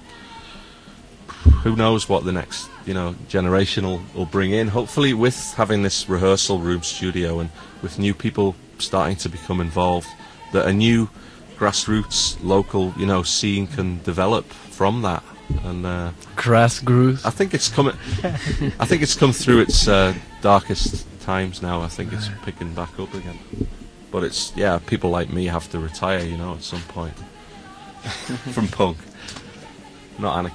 who knows what the next, you know, generation will, will bring in. Hopefully, with having this rehearsal room studio and with new people starting to become involved, that a new grassroots local, you know, scene can develop from that. And uh, Crass Grooves. I think it's coming. I think it's come through its uh, darkest times now. I think it's picking back up again. But it's yeah, people like me have to retire, you know, at some point from punk, not anarchy.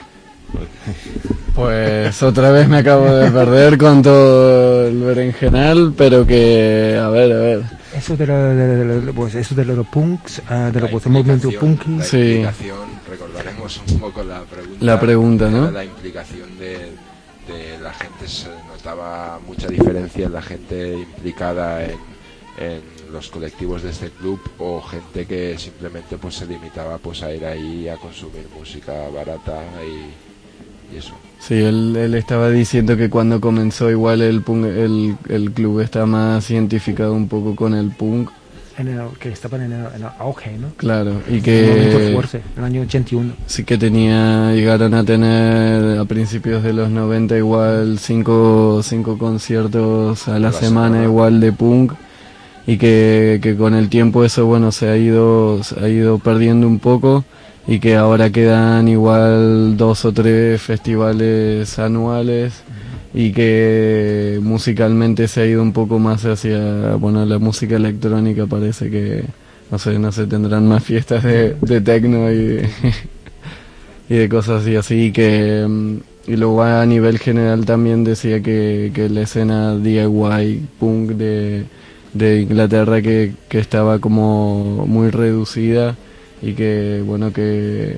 Pues otra vez me acabo de perder con todo el berenjenal, pero que, a ver, a ver. Eso de, lo, de, de, de, pues eso de los punks, uh, de La los pues, movimiento implicación- punky. La Sí. implicación, recordaremos un poco la pregunta. La pregunta, ¿no? era La implicación de, de la gente, se notaba mucha diferencia en la gente implicada en, en los colectivos de este club, o gente que simplemente pues se limitaba pues a ir ahí a consumir música barata y, y eso. Sí, él, él estaba diciendo que cuando comenzó igual el punk, el, el club está más identificado un poco con el punk, En el, que estaban en el, en el auge, ¿no? claro, y Un momento que fuerte, en el año ochenta y uno. sí que tenía, llegaron a tener a principios de los noventa igual cinco, cinco conciertos a la, la semana, semana. igual de punk, y que, que con el tiempo eso bueno se ha ido, se ha ido perdiendo un poco, y que ahora quedan igual dos o tres festivales anuales, y que musicalmente se ha ido un poco más hacia, bueno, la música electrónica. Parece que, no sé, no sé, tendrán más fiestas de, de techno y, y de cosas así, así que, mm, y luego a nivel general también decía que, que la escena D I Y punk de, de Inglaterra que, que estaba como muy reducida, y que, bueno, que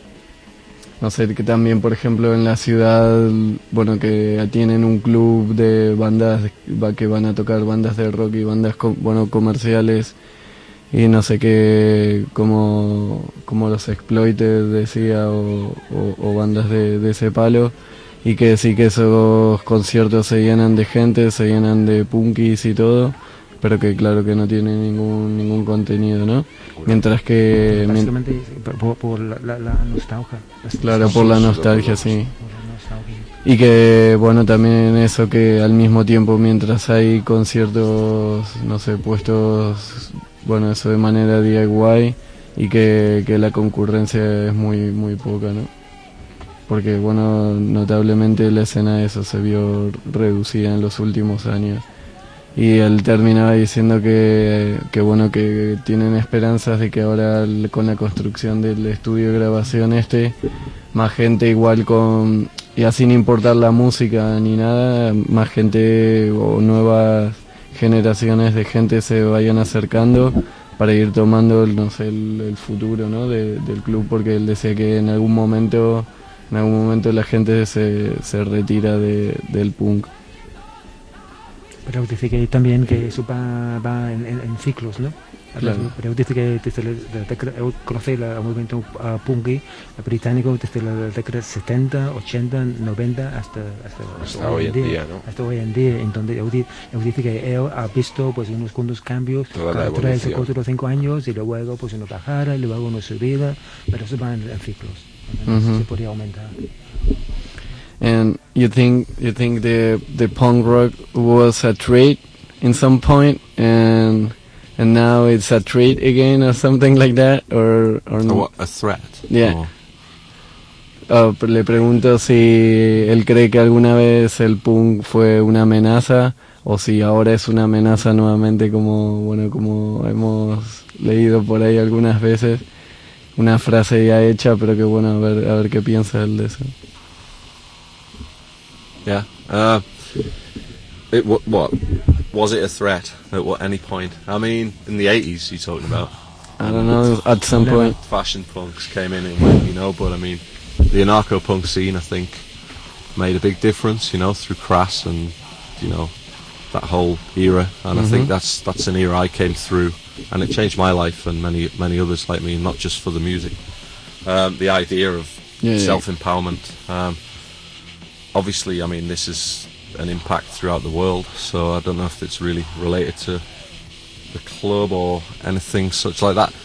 no sé, que también por ejemplo en la ciudad, bueno, que tienen un club de bandas va- que van a tocar bandas de rock y bandas co- bueno, comerciales, y no sé qué, como, como los Exploited decía, o, o, o bandas de, de ese palo, y que sí que esos conciertos se llenan de gente, se llenan de punkis y todo, pero que claro que no tiene ningún ningún contenido, ¿no? Mientras que mien- Básicamente por, por- por la, la, la nostalgia. claro, por la nostalgia, sí. Por la nostalgia. Y que, bueno, también eso, que al mismo tiempo, mientras hay conciertos, no sé, puestos, bueno, eso de manera D I Y, y que, que la concurrencia es muy muy poca, ¿no? Porque, bueno, notablemente la escena de eso se vio reducida en los últimos años. Y él terminaba diciendo que, que bueno, que tienen esperanzas de que ahora l- con la construcción del estudio de grabación este, más gente igual con, ya sin importar la música ni nada, más gente o nuevas generaciones de gente se vayan acercando para ir tomando, no sé, el, el futuro, ¿no? de- del club, porque él decía que en algún momento en algún momento la gente se, se retira de, del punk. Pero dice que también que eso va, va en, en, en ciclos, ¿no? Claro. Pero dice que desde la, la década, yo conocí el movimiento uh, punky británico desde la década setenta, ochenta, noventa hasta, hasta, hasta hoy en día, día, ¿no? Hasta hoy en día. Entonces, yo, yo dice que él ha visto pues unos cuantos cambios cada tres o cuatro o cinco años y luego pues una bajada y luego una subida, pero eso va en, en ciclos. Entonces, mm-hmm. Se podría aumentar. And you think you think the the punk rock was a trait in some point, and and now it's a trait again, or something like that, or or no? A, what, a threat? Yeah. Oh, le pregunto si él cree que alguna vez el punk fue una amenaza o si ahora es una amenaza nuevamente, como bueno como hemos leído por ahí algunas veces, una frase ya hecha, pero que bueno, a ver a ver qué piensa él de eso. Yeah. Uh, it what, what was it a threat at what any point? I mean, in the eighties, you're talking about. I don't know. At some point, fashion punks came in and went, you know. But I mean, the anarcho-punk scene, I think, made a big difference, you know, through Crass and you know that whole era. And mm-hmm. I think that's that's an era I came through, and it changed my life and many many others like me, not just for the music. Um, the idea of yeah, self-empowerment. Um, Obviously, I mean, this is an impact throughout the world, so I don't know if it's really related to the club or anything such like that.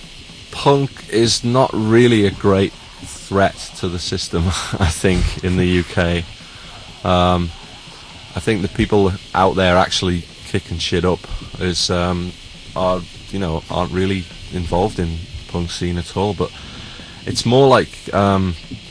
Punk is not really a great threat to the system, I think, in the U K. Um, I think the people out there actually kicking shit up is um, are, you know, aren't really involved in punk scene at all, but it's more like... Um,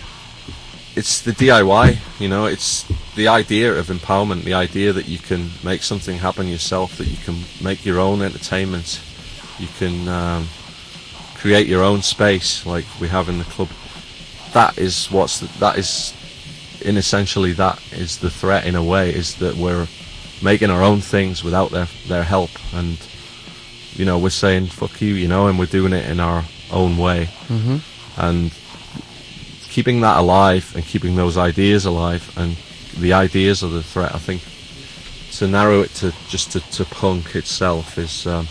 It's the D I Y, you know, it's the idea of empowerment, the idea that you can make something happen yourself, that you can make your own entertainment, you can um, create your own space like we have in the club. That is what's, the, that is, in essentially that is the threat in a way, is that we're making our own things without their, their help, and, you know, we're saying, fuck you, you know, and we're doing it in our own way. Mm-hmm. And keeping that alive and keeping those ideas alive, and the ideas are the threat. I think to narrow it to just to, to punk itself is um,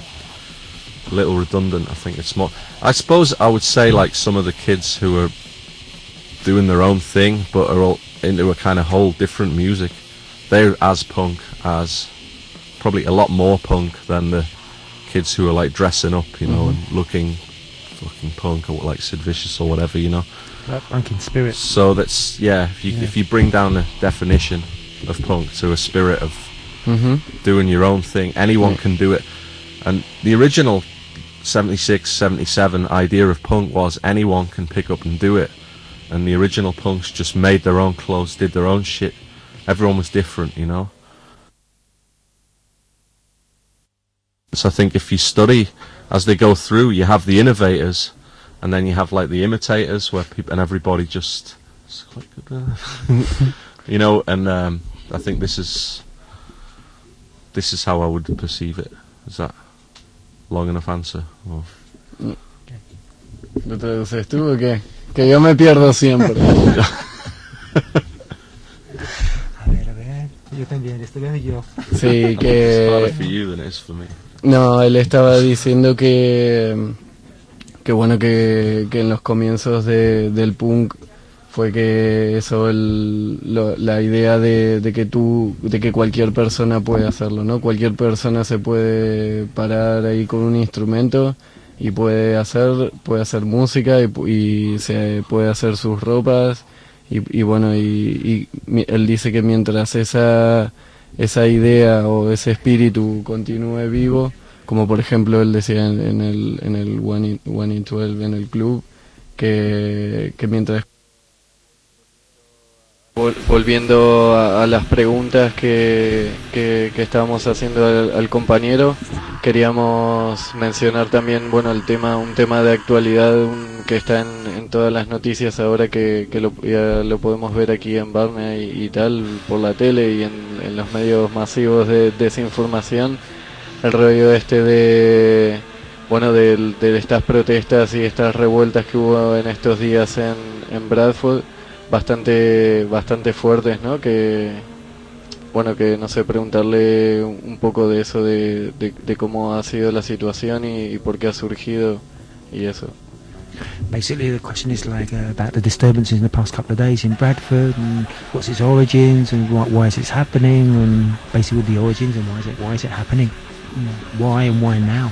a little redundant. I think it's more, I suppose I would say, like some of the kids who are doing their own thing but are all into a kind of whole different music, they're as punk as, probably a lot more punk than the kids who are like dressing up, you know, mm-hmm. and looking fucking punk, or like Sid Vicious or whatever, you know. That punk in spirit. So that's, yeah, if you yeah. if you bring down the definition of punk to a spirit of mm-hmm. doing your own thing, anyone yeah. can do it. And the original seventy-six, seventy-seven idea of punk was anyone can pick up and do it. And the original punks just made their own clothes, did their own shit. Everyone was different, you know. So I think if you study as they go through, you have the innovators, and then you have like the imitators, where people and everybody just, it's quite good, uh, you know. And um, I think this is this is how I would perceive it. Is that long enough answer? Or? ¿Lo traduces tú o qué? Que yo me pierdo siempre. A ver, a ver, yo también, esto veo yo. Sí, que... It's harder for you than it is for me. No, él estaba diciendo que que bueno que, que en los comienzos de, del punk fue que eso el, lo, la idea de, de que tú de que cualquier persona puede hacerlo, ¿no? Cualquier persona se puede parar ahí con un instrumento y puede hacer puede hacer música y, y se puede hacer sus ropas y, y bueno y, y él dice que mientras esa esa idea o ese espíritu continúe vivo, como por ejemplo él decía en, en el en el One in Twelve en el club, que, que mientras volviendo a, a las preguntas que, que, que estábamos haciendo al, al compañero, queríamos mencionar también bueno el tema un tema de actualidad un, que está en, en todas las noticias ahora, que, que lo, ya lo podemos ver aquí en Barnea y, y tal por la tele y en, en los medios masivos de desinformación, el rollo este de bueno de, de estas protestas y estas revueltas que hubo en estos días en, en Bradford, bastante bastante fuertes, ¿no? Que bueno, que no sé, preguntarle un poco de eso, de, de, de cómo ha sido la situación y, y por qué ha surgido y eso. Basically, the question is like uh, about the disturbances in the past couple of days in Bradford, and what's its origins, and why, why is it happening, and basically the origins and why is it why is it happening, why and why now.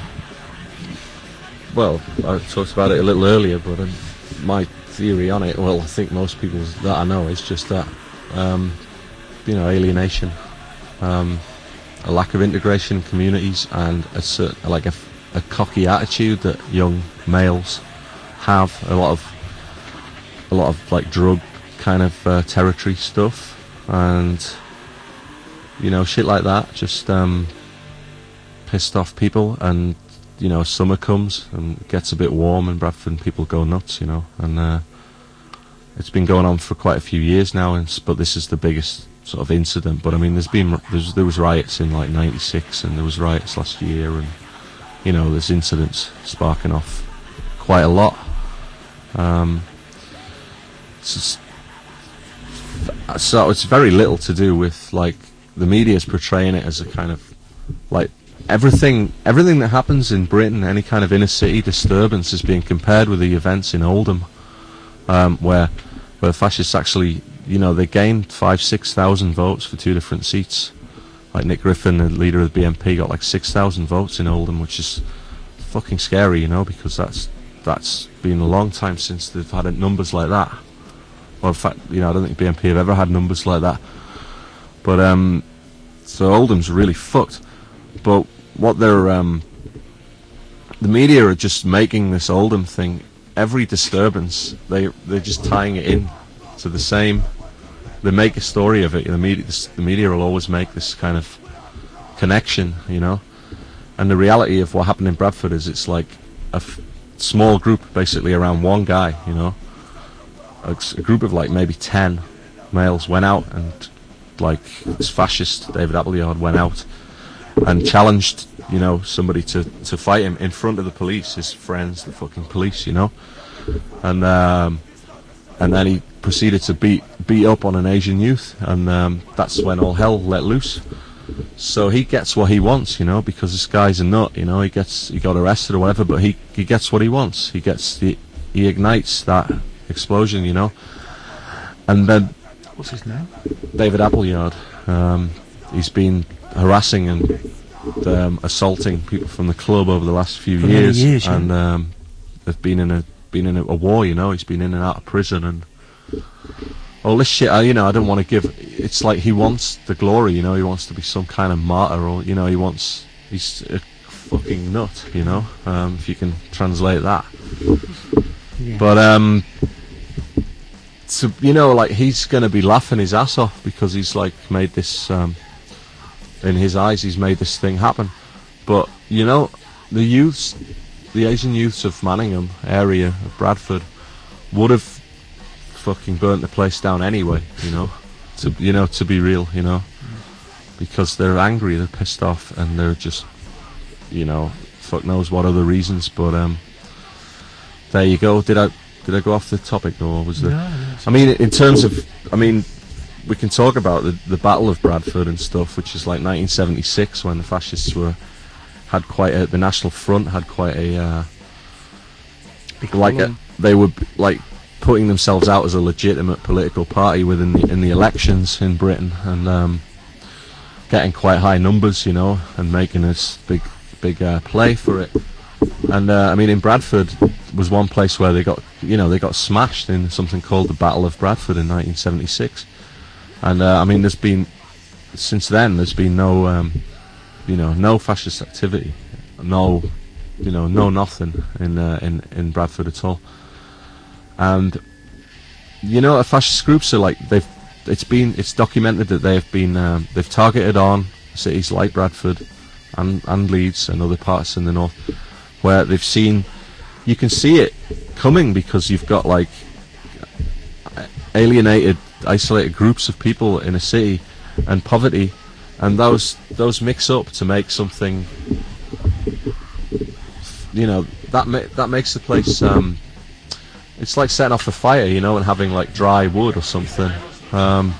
Well, I talked about it a little earlier, but um, my theory on it, well, I think most people that I know, is just that, um, you know, alienation, um, a lack of integration in communities, and a certain, like a, a cocky attitude that young males have, a lot of, a lot of like drug kind of uh, territory stuff, and you know, shit like that, just um, pissed off people. And you know, summer comes and it gets a bit warm in Bradford and people go nuts, you know, and uh, it's been going on for quite a few years now, and but this is the biggest sort of incident. But I mean, there's been there's, there was riots in like ninety-six, and there was riots last year, and you know, there's incidents sparking off quite a lot. Um, it's just, so it's very little to do with like the media's portraying it as a kind of like everything everything that happens in Britain, any kind of inner city disturbance, is being compared with the events in Oldham, um, where where the fascists actually, you know, they gained five six thousand votes for two different seats. Like Nick Griffin, the leader of the B N P, got like six thousand votes in Oldham, which is fucking scary, you know, because that's that's been a long time since they've had numbers like that. Well, in fact, you know, I don't think B N P have ever had numbers like that. But um, so Oldham's really fucked. But what they're um, the media are just making this Oldham thing. Every disturbance, they they're just tying it in to the same. They make a story of it. The media, the media will always make this kind of connection, you know. And the reality of what happened in Bradford is it's like a f- small group, basically around one guy, you know. A, a group of like maybe ten males went out, and like this fascist David Appleyard went out and challenged, you know, somebody to, to fight him in front of the police, his friends, the fucking police, you know. And um, and then he proceeded to beat beat up on an Asian youth, and um, that's when all hell let loose. So he gets what he wants, you know, because this guy's a nut, you know. He gets he got arrested or whatever, but he he gets what he wants. He gets the he ignites that explosion, you know. And then what's his name? David Appleyard. Um, he's been harassing and um, assaulting people from the club over the last few For years, years yeah. and um, they've been in a been in a, a war, you know. He's been in and out of prison and all this shit. I, you know, I don't want to give. It's like he wants the glory, you know. He wants to be some kind of martyr, or you know, he wants. He's a fucking nut, you know. Um, if you can translate that. Yeah. But um, to you know, like he's going to be laughing his ass off because he's like made this. Um, in his eyes, he's made this thing happen. But you know, the youths, the Asian youths of Manningham area of Bradford, would have fucking burnt the place down anyway, you know, to you know to be real, you know, because they're angry, they're pissed off, and they're just, you know, fuck knows what other reasons. But um, there you go. Did I did I go off the topic, or was there? No, no, I mean, in terms of, I mean, we can talk about the the Battle of Bradford and stuff, which is like nineteen seventy-six when the fascists were had quite a the National Front had quite a uh, like a, they were like putting themselves out as a legitimate political party within the in the elections in Britain, and um, getting quite high numbers, you know, and making this big big uh, play for it. And uh, I mean, in Bradford was one place where they got you know they got smashed in something called the Battle of Bradford in nineteen seventy-six. And uh, I mean, there's been since then there's been no um, you know no fascist activity, no you know no nothing in uh, in in Bradford at all. And you know, fascist groups are like they've it's been it's documented that they've been um, they've targeted on cities like Bradford and and Leeds and other parts in the north, where they've seen you can see it coming because you've got like alienated, isolated groups of people in a city and poverty, and those those mix up to make something. You know that ma- that makes the place. Um, it's like setting off a fire, you know, and having like dry wood or something. Um,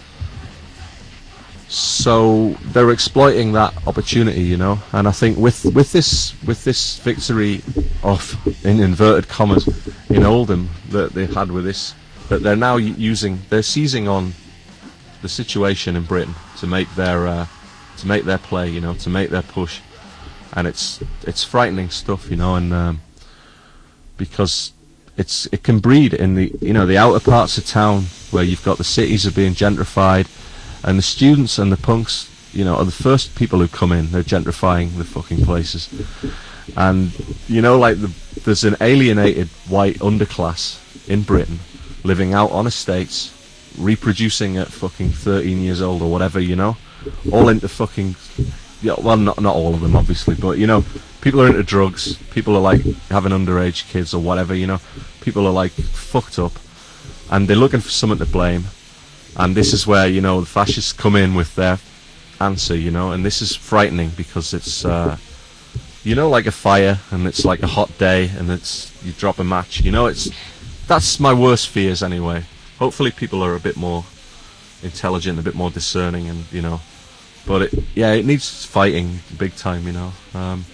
so they're exploiting that opportunity, you know, and I think with with this with this victory of, in inverted commas, in Oldham that they've had with this, that they're now using, they're seizing on the situation in Britain to make their uh, to make their play, you know, to make their push, and it's it's frightening stuff, you know, and um, because it's it can breed in the, you know, the outer parts of town where you've got the cities are being gentrified, and the students and the punks, you know, are the first people who come in. They're gentrifying the fucking places, and you know, like the, there's an alienated white underclass in Britain living out on estates, reproducing at fucking thirteen years old or whatever, you know, all into fucking, yeah, well, not not all of them obviously, but you know, people are into drugs, people are like having underage kids or whatever, you know, people are like fucked up, and they're looking for someone to blame, and this is where, you know, the fascists come in with their answer, you know, and this is frightening because it's, uh, you know, like a fire, and it's like a hot day, and it's, you drop a match, you know, it's, that's my worst fears anyway. Hopefully people are a bit more intelligent, a bit more discerning, and, you know, but it, yeah, it needs fighting big time, you know. Um,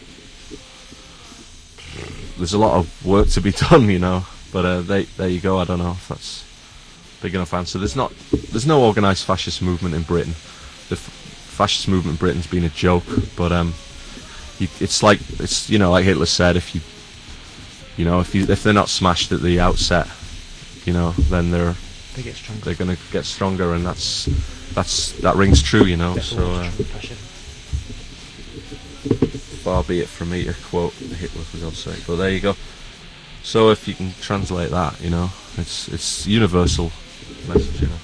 there's a lot of work to be done, you know, but uh, they, there you go. I don't know if that's a big enough answer. There's not, there's no organised fascist movement in Britain. The f- fascist movement in Britain's been a joke, but um, you, it's like, it's, you know, like Hitler said, if you, you know, if you, if they're not smashed at the outset, you know, then they're They get stronger. they're going to get stronger, and that's that's that rings true, you know. That's So always uh, true, Pasha. far be it from me to quote Hitler, for God's sake. But there you go. So if you can translate that, you know, it's it's universal message, you know.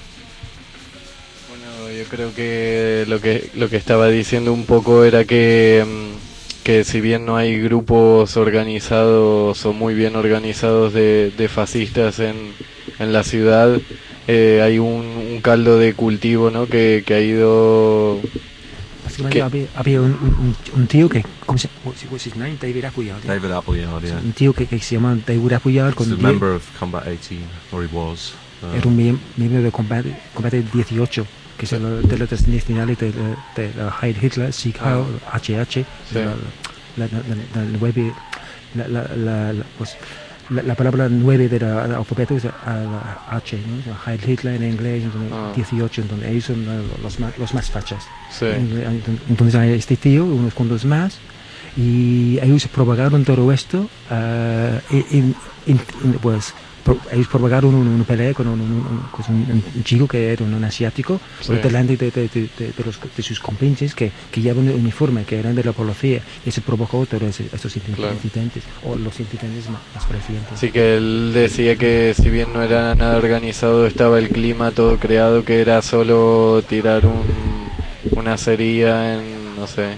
Bueno, yo creo que lo que lo que estaba diciendo un poco era que mm, que si bien no hay grupos organizados o muy bien organizados de, de fascistas en, en la ciudad, eh, hay un, un caldo de cultivo, ¿no? que, que ha ido... Básicamente ¿Qué? había, había un, un, un tío que, ¿cómo se llama? What's his name? David Appleyard. yeah. David Appleyard, yeah. Un tío que, que se llama David Appleyard. He's Con a die- member of Combat eighteen, or he was. Uh, Era un mie- miembro de combate, combate dieciocho, que es el de los nacionales de, de, de la Heil Hitler, Sieg Heil, H H, Sí. la, la, la, la, la nueve, la, la, la, la, pues, la, la palabra nueve del alfabeto es a la H, ¿no? O sea, Heil Hitler en inglés, entonces, Ah. dieciocho, entonces ellos son uh, los más, los más fachas. Sí. Entonces hay este tío, unos cuantos más, y ellos propagaron todo esto, uh, en, en, en, pues, pro, ellos propagaron una, una pelea con un, un, un, pues un, un chico que era un, un asiático, Sí. por delante de, de, de, de, de, los, de sus compinches que, que llevan un uniforme, que eran de la policía, y se provocó todos ese- estos incidentes, Claro. incidentes, o los incidentes más, más recientes. Así que él decía que si bien no era nada organizado, estaba el clima todo creado, que era solo tirar un, una cerilla en, no sé,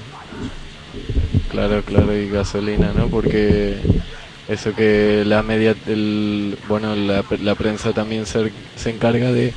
claro, claro, y gasolina, ¿no? Porque eso que la media, el, bueno, la, la prensa también se, se encarga de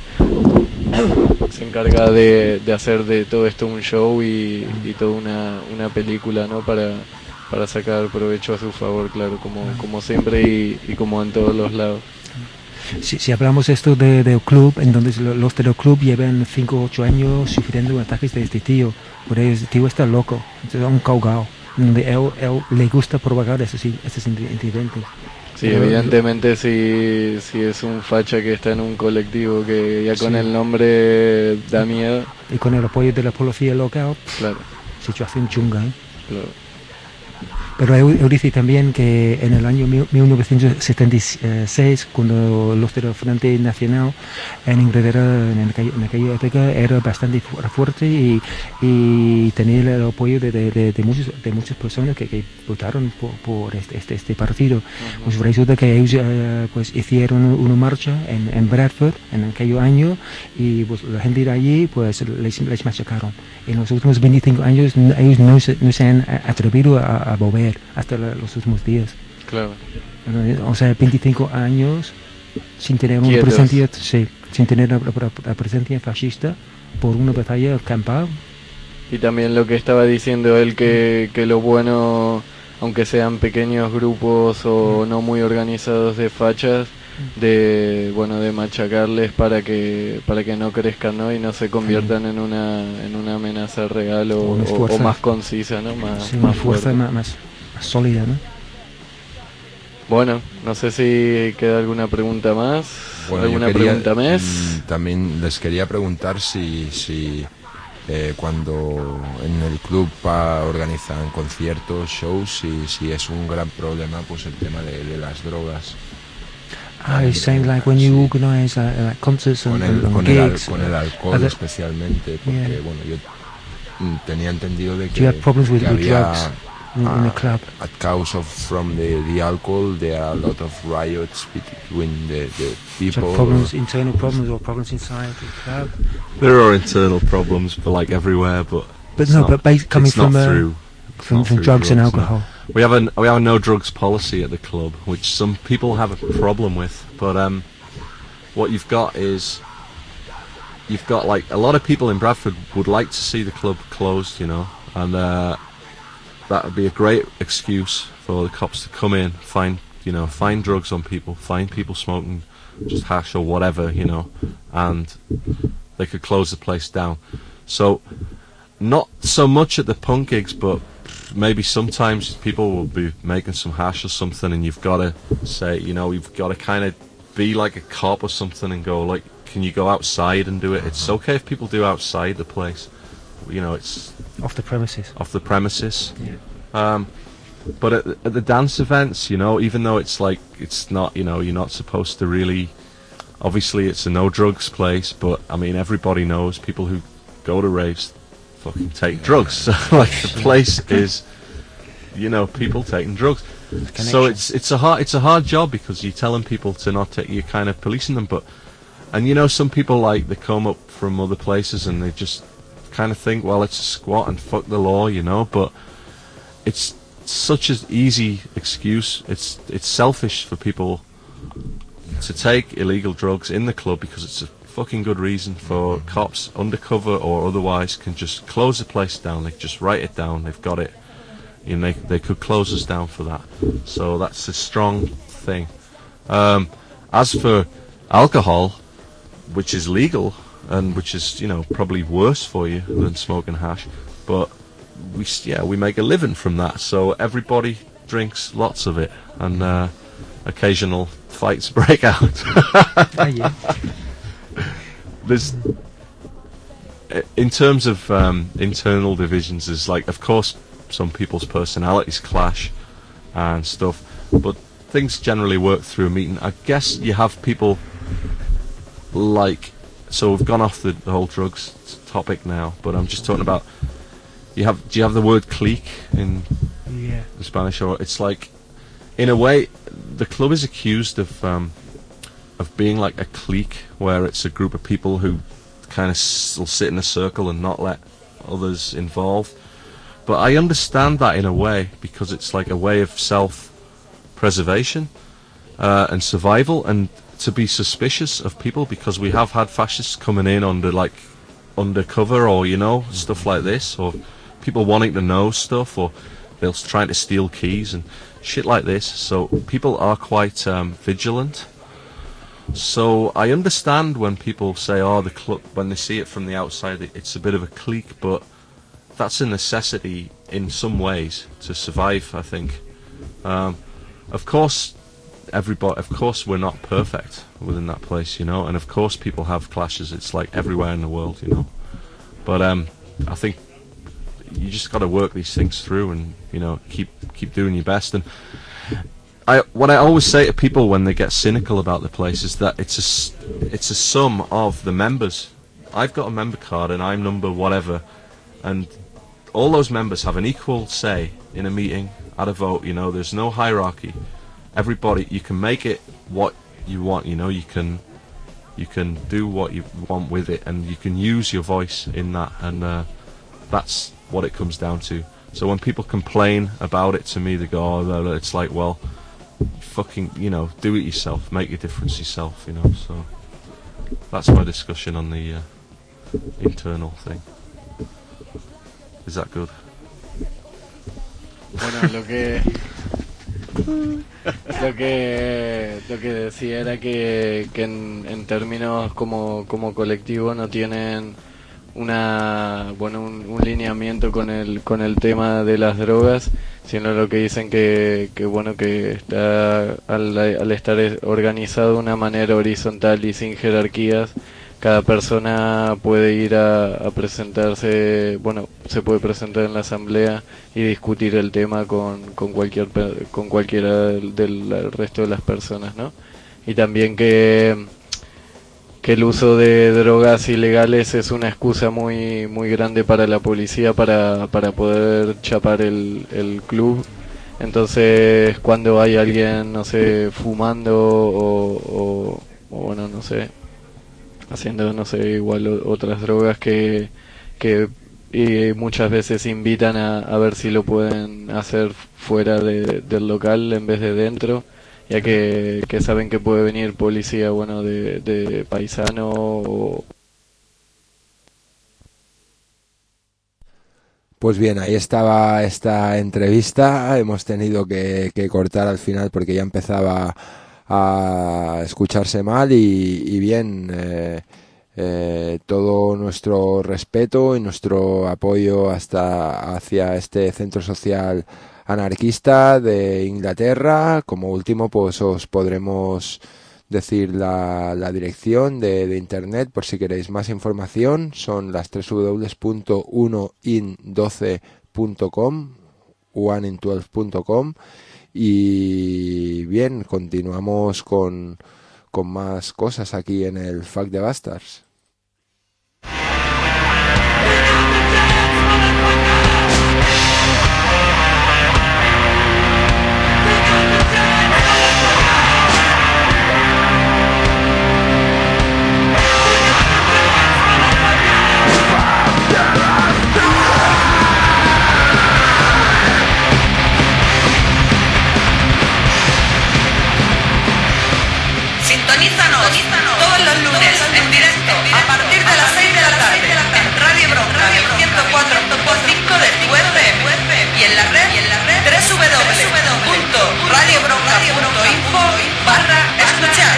se encarga de, de hacer de todo esto un show y, y toda una, una película, ¿no? Para, para sacar provecho a su favor, claro, como, como siempre y, y como en todos los lados. Si, si hablamos esto de, del club, entonces lo- los del club llevan cinco o ocho años sufriendo ataques de este tío, por eso este tío está loco, es un caugao, donde él, él le gusta provocar estos, in- estos inci- incidentes. Sí, Pero- evidentemente si, si es un facha que está en un colectivo que ya con Sí. el nombre da miedo, Y con el apoyo de la policía local, claro, situación chunga, ¿eh? claro. Pero él, él dice también que en el año mil novecientos setenta y seis, cuando los del Frente Nacional en Inglaterra, en aquella, en aquella época, era bastante fu- fuerte y, y tenía el apoyo de, de, de, de, muchos, de muchas personas que, que votaron por, por este, este, este partido. Pues resulta que ellos eh, pues hicieron una marcha en, en Bradford en aquel año y pues la gente de allí pues les, les machacaron. En los últimos veinticinco años n- ellos no se, no se han a- atrevido a, a volver hasta la- los últimos días. Claro. O sea, veinticinco años sin tener una Quietos. presencia, sí, sin tener la, la- la presencia fascista por una batalla campal. Y también lo que estaba diciendo él, que, que lo bueno, aunque sean pequeños grupos o no muy organizados de fachas, de bueno de machacarles para que para que no crezcan, ¿no? Y no se conviertan en una en una amenaza real o, Una o- fuerza. o más concisa, ¿no? Más, Sí, una más fuerza fuerte. más, más, más sólida, ¿no? Bueno, no sé si queda alguna pregunta más. Bueno, yo ¿Alguna quería, pregunta más? mm, también les quería preguntar si, si eh, cuando en el club ah, organizan conciertos, shows, si, si es un gran problema pues el tema de, de las drogas. Ah, it's saying like when you organize uh, like concerts and, Con el, and con el, al- gigs. con el uh, alcohol are there- especialmente, porque Yeah. bueno, yo mm, tenía entendido de Do you que, have problems with, que with había drugs in, in ah, the club? at cause of from the, the alcohol there are a lot of riots between the, the Do you people. have problems, internal problems, or problems inside the club? There are internal problems, but like everywhere, but But it's no, not- but bas- coming it's not from uh, through it's from, not from through drugs and no. alcohol. We have a we have a no drugs policy at the club, which some people have a problem with. But um, what you've got is you've got like a lot of people in Bradford would like to see the club closed, you know, and uh, that would be a great excuse for the cops to come in, find you know, find drugs on people, find people smoking just hash or whatever, you know, and they could close the place down. So not so much at the punk gigs, but maybe sometimes people will be making some hash or something, and you've got to say, you know, you've got to kind of be like a cop or something and go, like, can you go outside and do it? It's okay if people do outside the place, you know, it's Off the premises. off the premises. Yeah. Um, but at, at the dance events, you know, even though it's like, it's not, you know, you're not supposed to really, obviously it's a no drugs place, but I mean, everybody knows people who go to raves fucking take drugs. So like the place is, you know, people taking drugs. So it's it's a hard it's a hard job because you're telling people to not take, you're kind of policing them, but and you know some people like they come up from other places and they just kind of think, well, it's a squat and fuck the law, you know, but it's such an easy excuse. It's it's selfish for people to take illegal drugs in the club because it's a fucking good reason for cops, undercover or otherwise, can just close the place down. They just write it down. They've got it. You know, they they could close us down for that. So that's a strong thing. Um, as for alcohol, which is legal and which is, you know, probably worse for you than smoking hash, but we s- yeah we make a living from that. So everybody drinks lots of it, and uh, occasional fights break out. Ah, yeah. There's i- in terms of um, internal divisions, there's like, of course, some people's personalities clash and stuff, but things generally work through a meeting. I guess you have people like, so we've gone off the, the whole drugs topic now, but I'm just talking about, you have, do you have the word clique in Yeah. the Spanish? Or it's like, in a way, the club is accused of um, of being like a clique, where it's a group of people who kind of s- will sit in a circle and not let others involved. But I understand that in a way, because it's like a way of self-preservation uh, and survival, and to be suspicious of people, because we have had fascists coming in under like undercover, or you know, stuff like this, or people wanting to know stuff, or they're s- trying to steal keys and shit like this. So people are quite um, vigilant. So I understand when people say, "Oh, the club," when they see it from the outside, it- it's a bit of a clique, but that's a necessity in some ways to survive, I think. Um, of course, everybody. Of course, we're not perfect within that place, you know, and of course, people have clashes. It's like everywhere in the world, you know. But um, I think you just got to work these things through, and you know, keep keep doing your best. And I, what I always say to people when they get cynical about the place is that it's a s- it's a sum of the members. I've got a member card, and I'm number whatever, and all those members have an equal say in a meeting, at a vote. You know, there's no hierarchy. Everybody, you can make it what you want. You know, you can you can do what you want with it, and you can use your voice in that, and uh, that's what it comes down to. So when people complain about it to me, they go, "Oh, no, no," it's like, well, fucking, you know, do it yourself, make a difference yourself, you know. So that's my discussion on the uh, internal thing. Is that good? Bueno, lo que Lo que lo que decía era que, que en, en términos como, como colectivo no tienen una bueno un, un lineamiento con el con el tema de las drogas, sino lo que dicen que, que bueno que está al, al estar organizado de una manera horizontal y sin jerarquías, cada persona puede ir a, a presentarse, bueno, se puede presentar en la asamblea y discutir el tema con, con cualquier con cualquiera del, del resto de las personas, ¿no? Y también que que el uso de drogas ilegales es una excusa muy muy grande para la policía para, para poder chapar el, el club. Entonces, cuando hay alguien, no sé, fumando o, o, o bueno, no sé, haciendo, no sé, igual o, otras drogas que, que y muchas veces invitan a, a ver si lo pueden hacer fuera de, del local en vez de dentro, ya que, que saben que puede venir policía, bueno, de, de paisano o... Pues bien, ahí estaba esta entrevista. Hemos tenido que, que cortar al final porque ya empezaba a escucharse mal y, y bien, eh, eh, todo nuestro respeto y nuestro apoyo hasta hacia este centro social anarquista de Inglaterra. Como último, pues os podremos decir la, la dirección de, de internet por si queréis más información. Son las doble u doble u doble u punto uno in doce punto com, one in twelve punto com. Y bien, continuamos con, con más cosas aquí en el Fuck the Bastards. Sintonízanos todos los lunes en directo a partir de las seis de la tarde en Radio Bronca ciento cuatro punto cinco de tu F M y en la red doble u doble u doble u punto radio bronca punto info barra escuchar.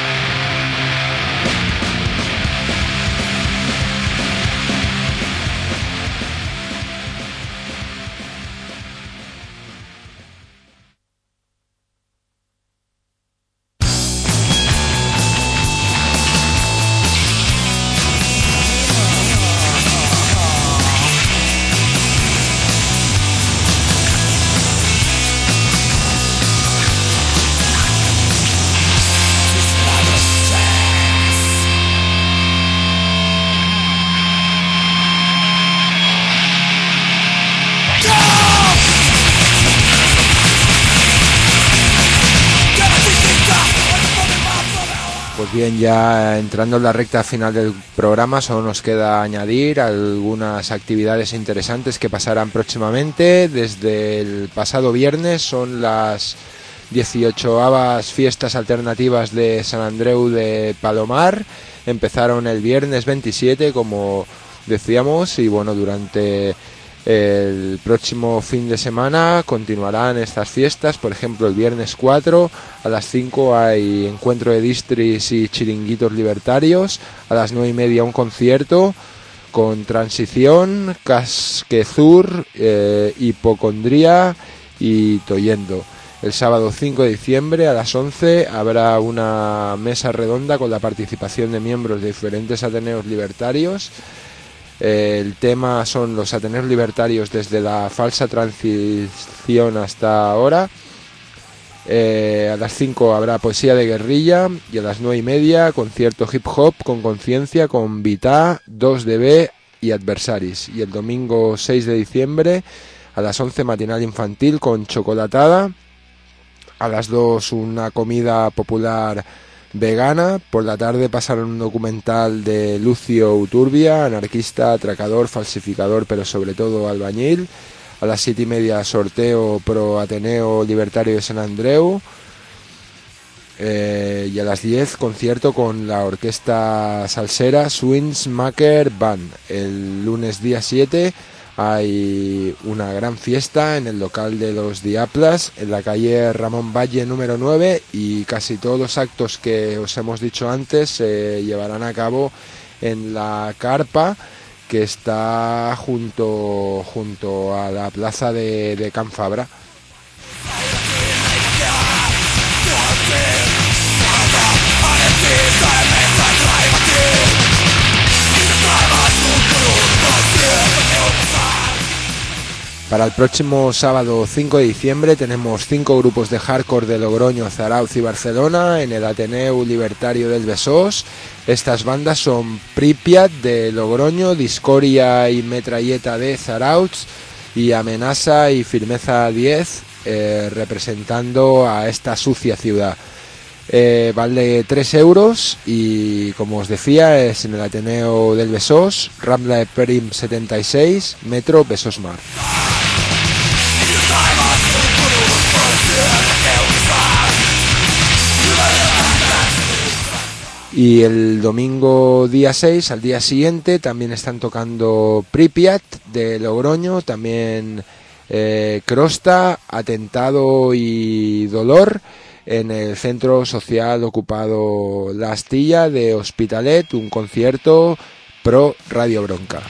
Bien, ya entrando en la recta final del programa, solo nos queda añadir algunas actividades interesantes que pasarán próximamente. Desde el pasado viernes son las dieciochoavas fiestas alternativas de Sant Andreu de Palomar. Empezaron el viernes veintisiete, como decíamos, y bueno, durante el próximo fin de semana continuarán estas fiestas. Por ejemplo, el viernes cuatro a las cinco hay encuentro de distris y chiringuitos libertarios. A las nueve y media un concierto con Transición, Casquezur, eh, Hipocondría y Toyendo. El sábado cinco de diciembre a las once habrá una mesa redonda con la participación de miembros de diferentes ateneos libertarios. El tema son los ateneos libertarios desde la falsa transición hasta ahora. Eh, a las cinco habrá poesía de guerrilla y a las nueve y media concierto hip hop con conciencia con Vita, dos D B y Adversaries. Y el domingo seis de diciembre a las once matinal infantil con chocolatada. A las dos una comida popular vegana. Por la tarde pasaron un documental de Lucio Uturbia, anarquista, atracador, falsificador, pero sobre todo albañil. A las siete y media sorteo pro Ateneo Libertario de Sant Andreu. Eh, y a las diez concierto con la orquesta salsera Swings Maker Band. El lunes día siete hay una gran fiesta en el local de los Diaplas, en la calle Ramón Valle número nueve, y casi todos los actos que os hemos dicho antes se llevarán a cabo en la carpa que está junto, junto a la plaza de, de Can Fabra. Para el próximo sábado cinco de diciembre tenemos cinco grupos de hardcore de Logroño, Zarautz y Barcelona en el Ateneu Libertario del Besós. Estas bandas son Pripyat de Logroño, Discoria y Metralleta de Zarautz y Amenaza y Firmeza diez eh, representando a esta sucia ciudad. Eh, vale tres euros y, como os decía, es en el Ateneu del Besós, Rambla de Prim setenta y seis, Metro Besós Mar. Y el domingo día seis, al día siguiente, también están tocando Pripyat de Logroño, también eh, Crosta, Atentado y Dolor en el Centro Social Ocupado La Astilla de Hospitalet, un concierto pro Radio Bronca.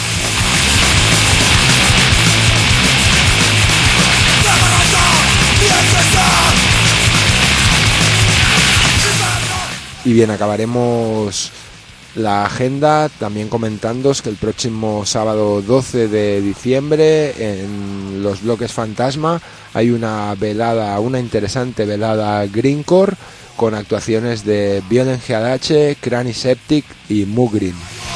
Y bien, acabaremos la agenda también comentándoos que el próximo sábado doce de diciembre en los Bloques Fantasma hay una velada, una interesante velada greencore con actuaciones de Violent G H, Cranny Septic y Mugrin.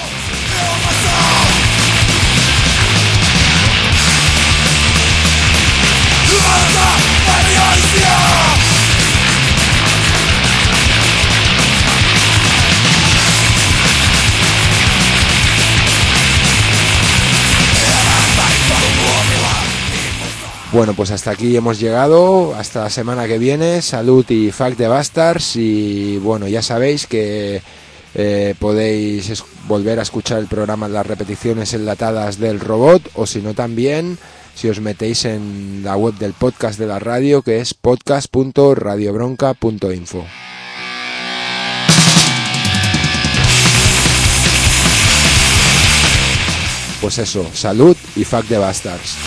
Bueno, pues hasta aquí hemos llegado, hasta la semana que viene, salud y fuck the bastards, y bueno, ya sabéis que eh, podéis es- volver a escuchar el programa en las repeticiones enlatadas del robot, o si no también, si os metéis en la web del podcast de la radio, que es podcast punto radiobronca punto info. Pues eso, salud y fuck the bastards.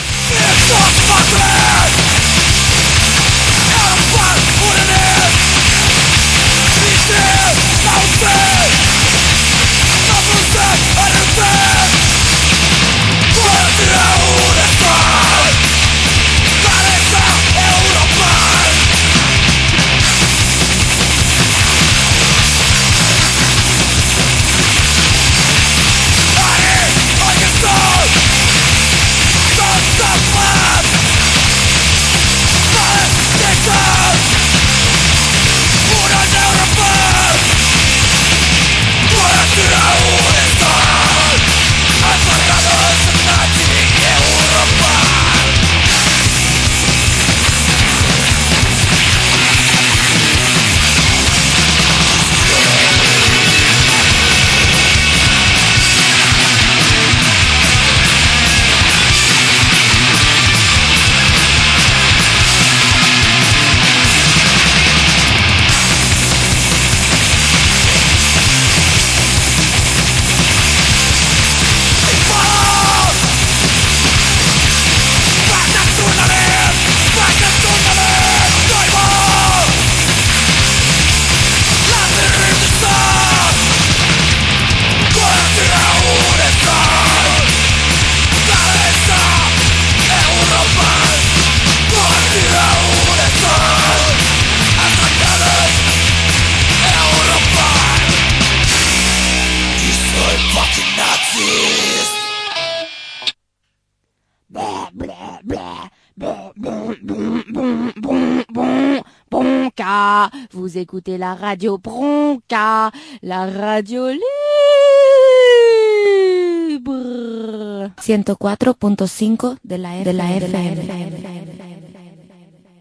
Bronca, vous écoutez la radio Bronca, la radio libre. ciento cuatro punto cinco de la F M.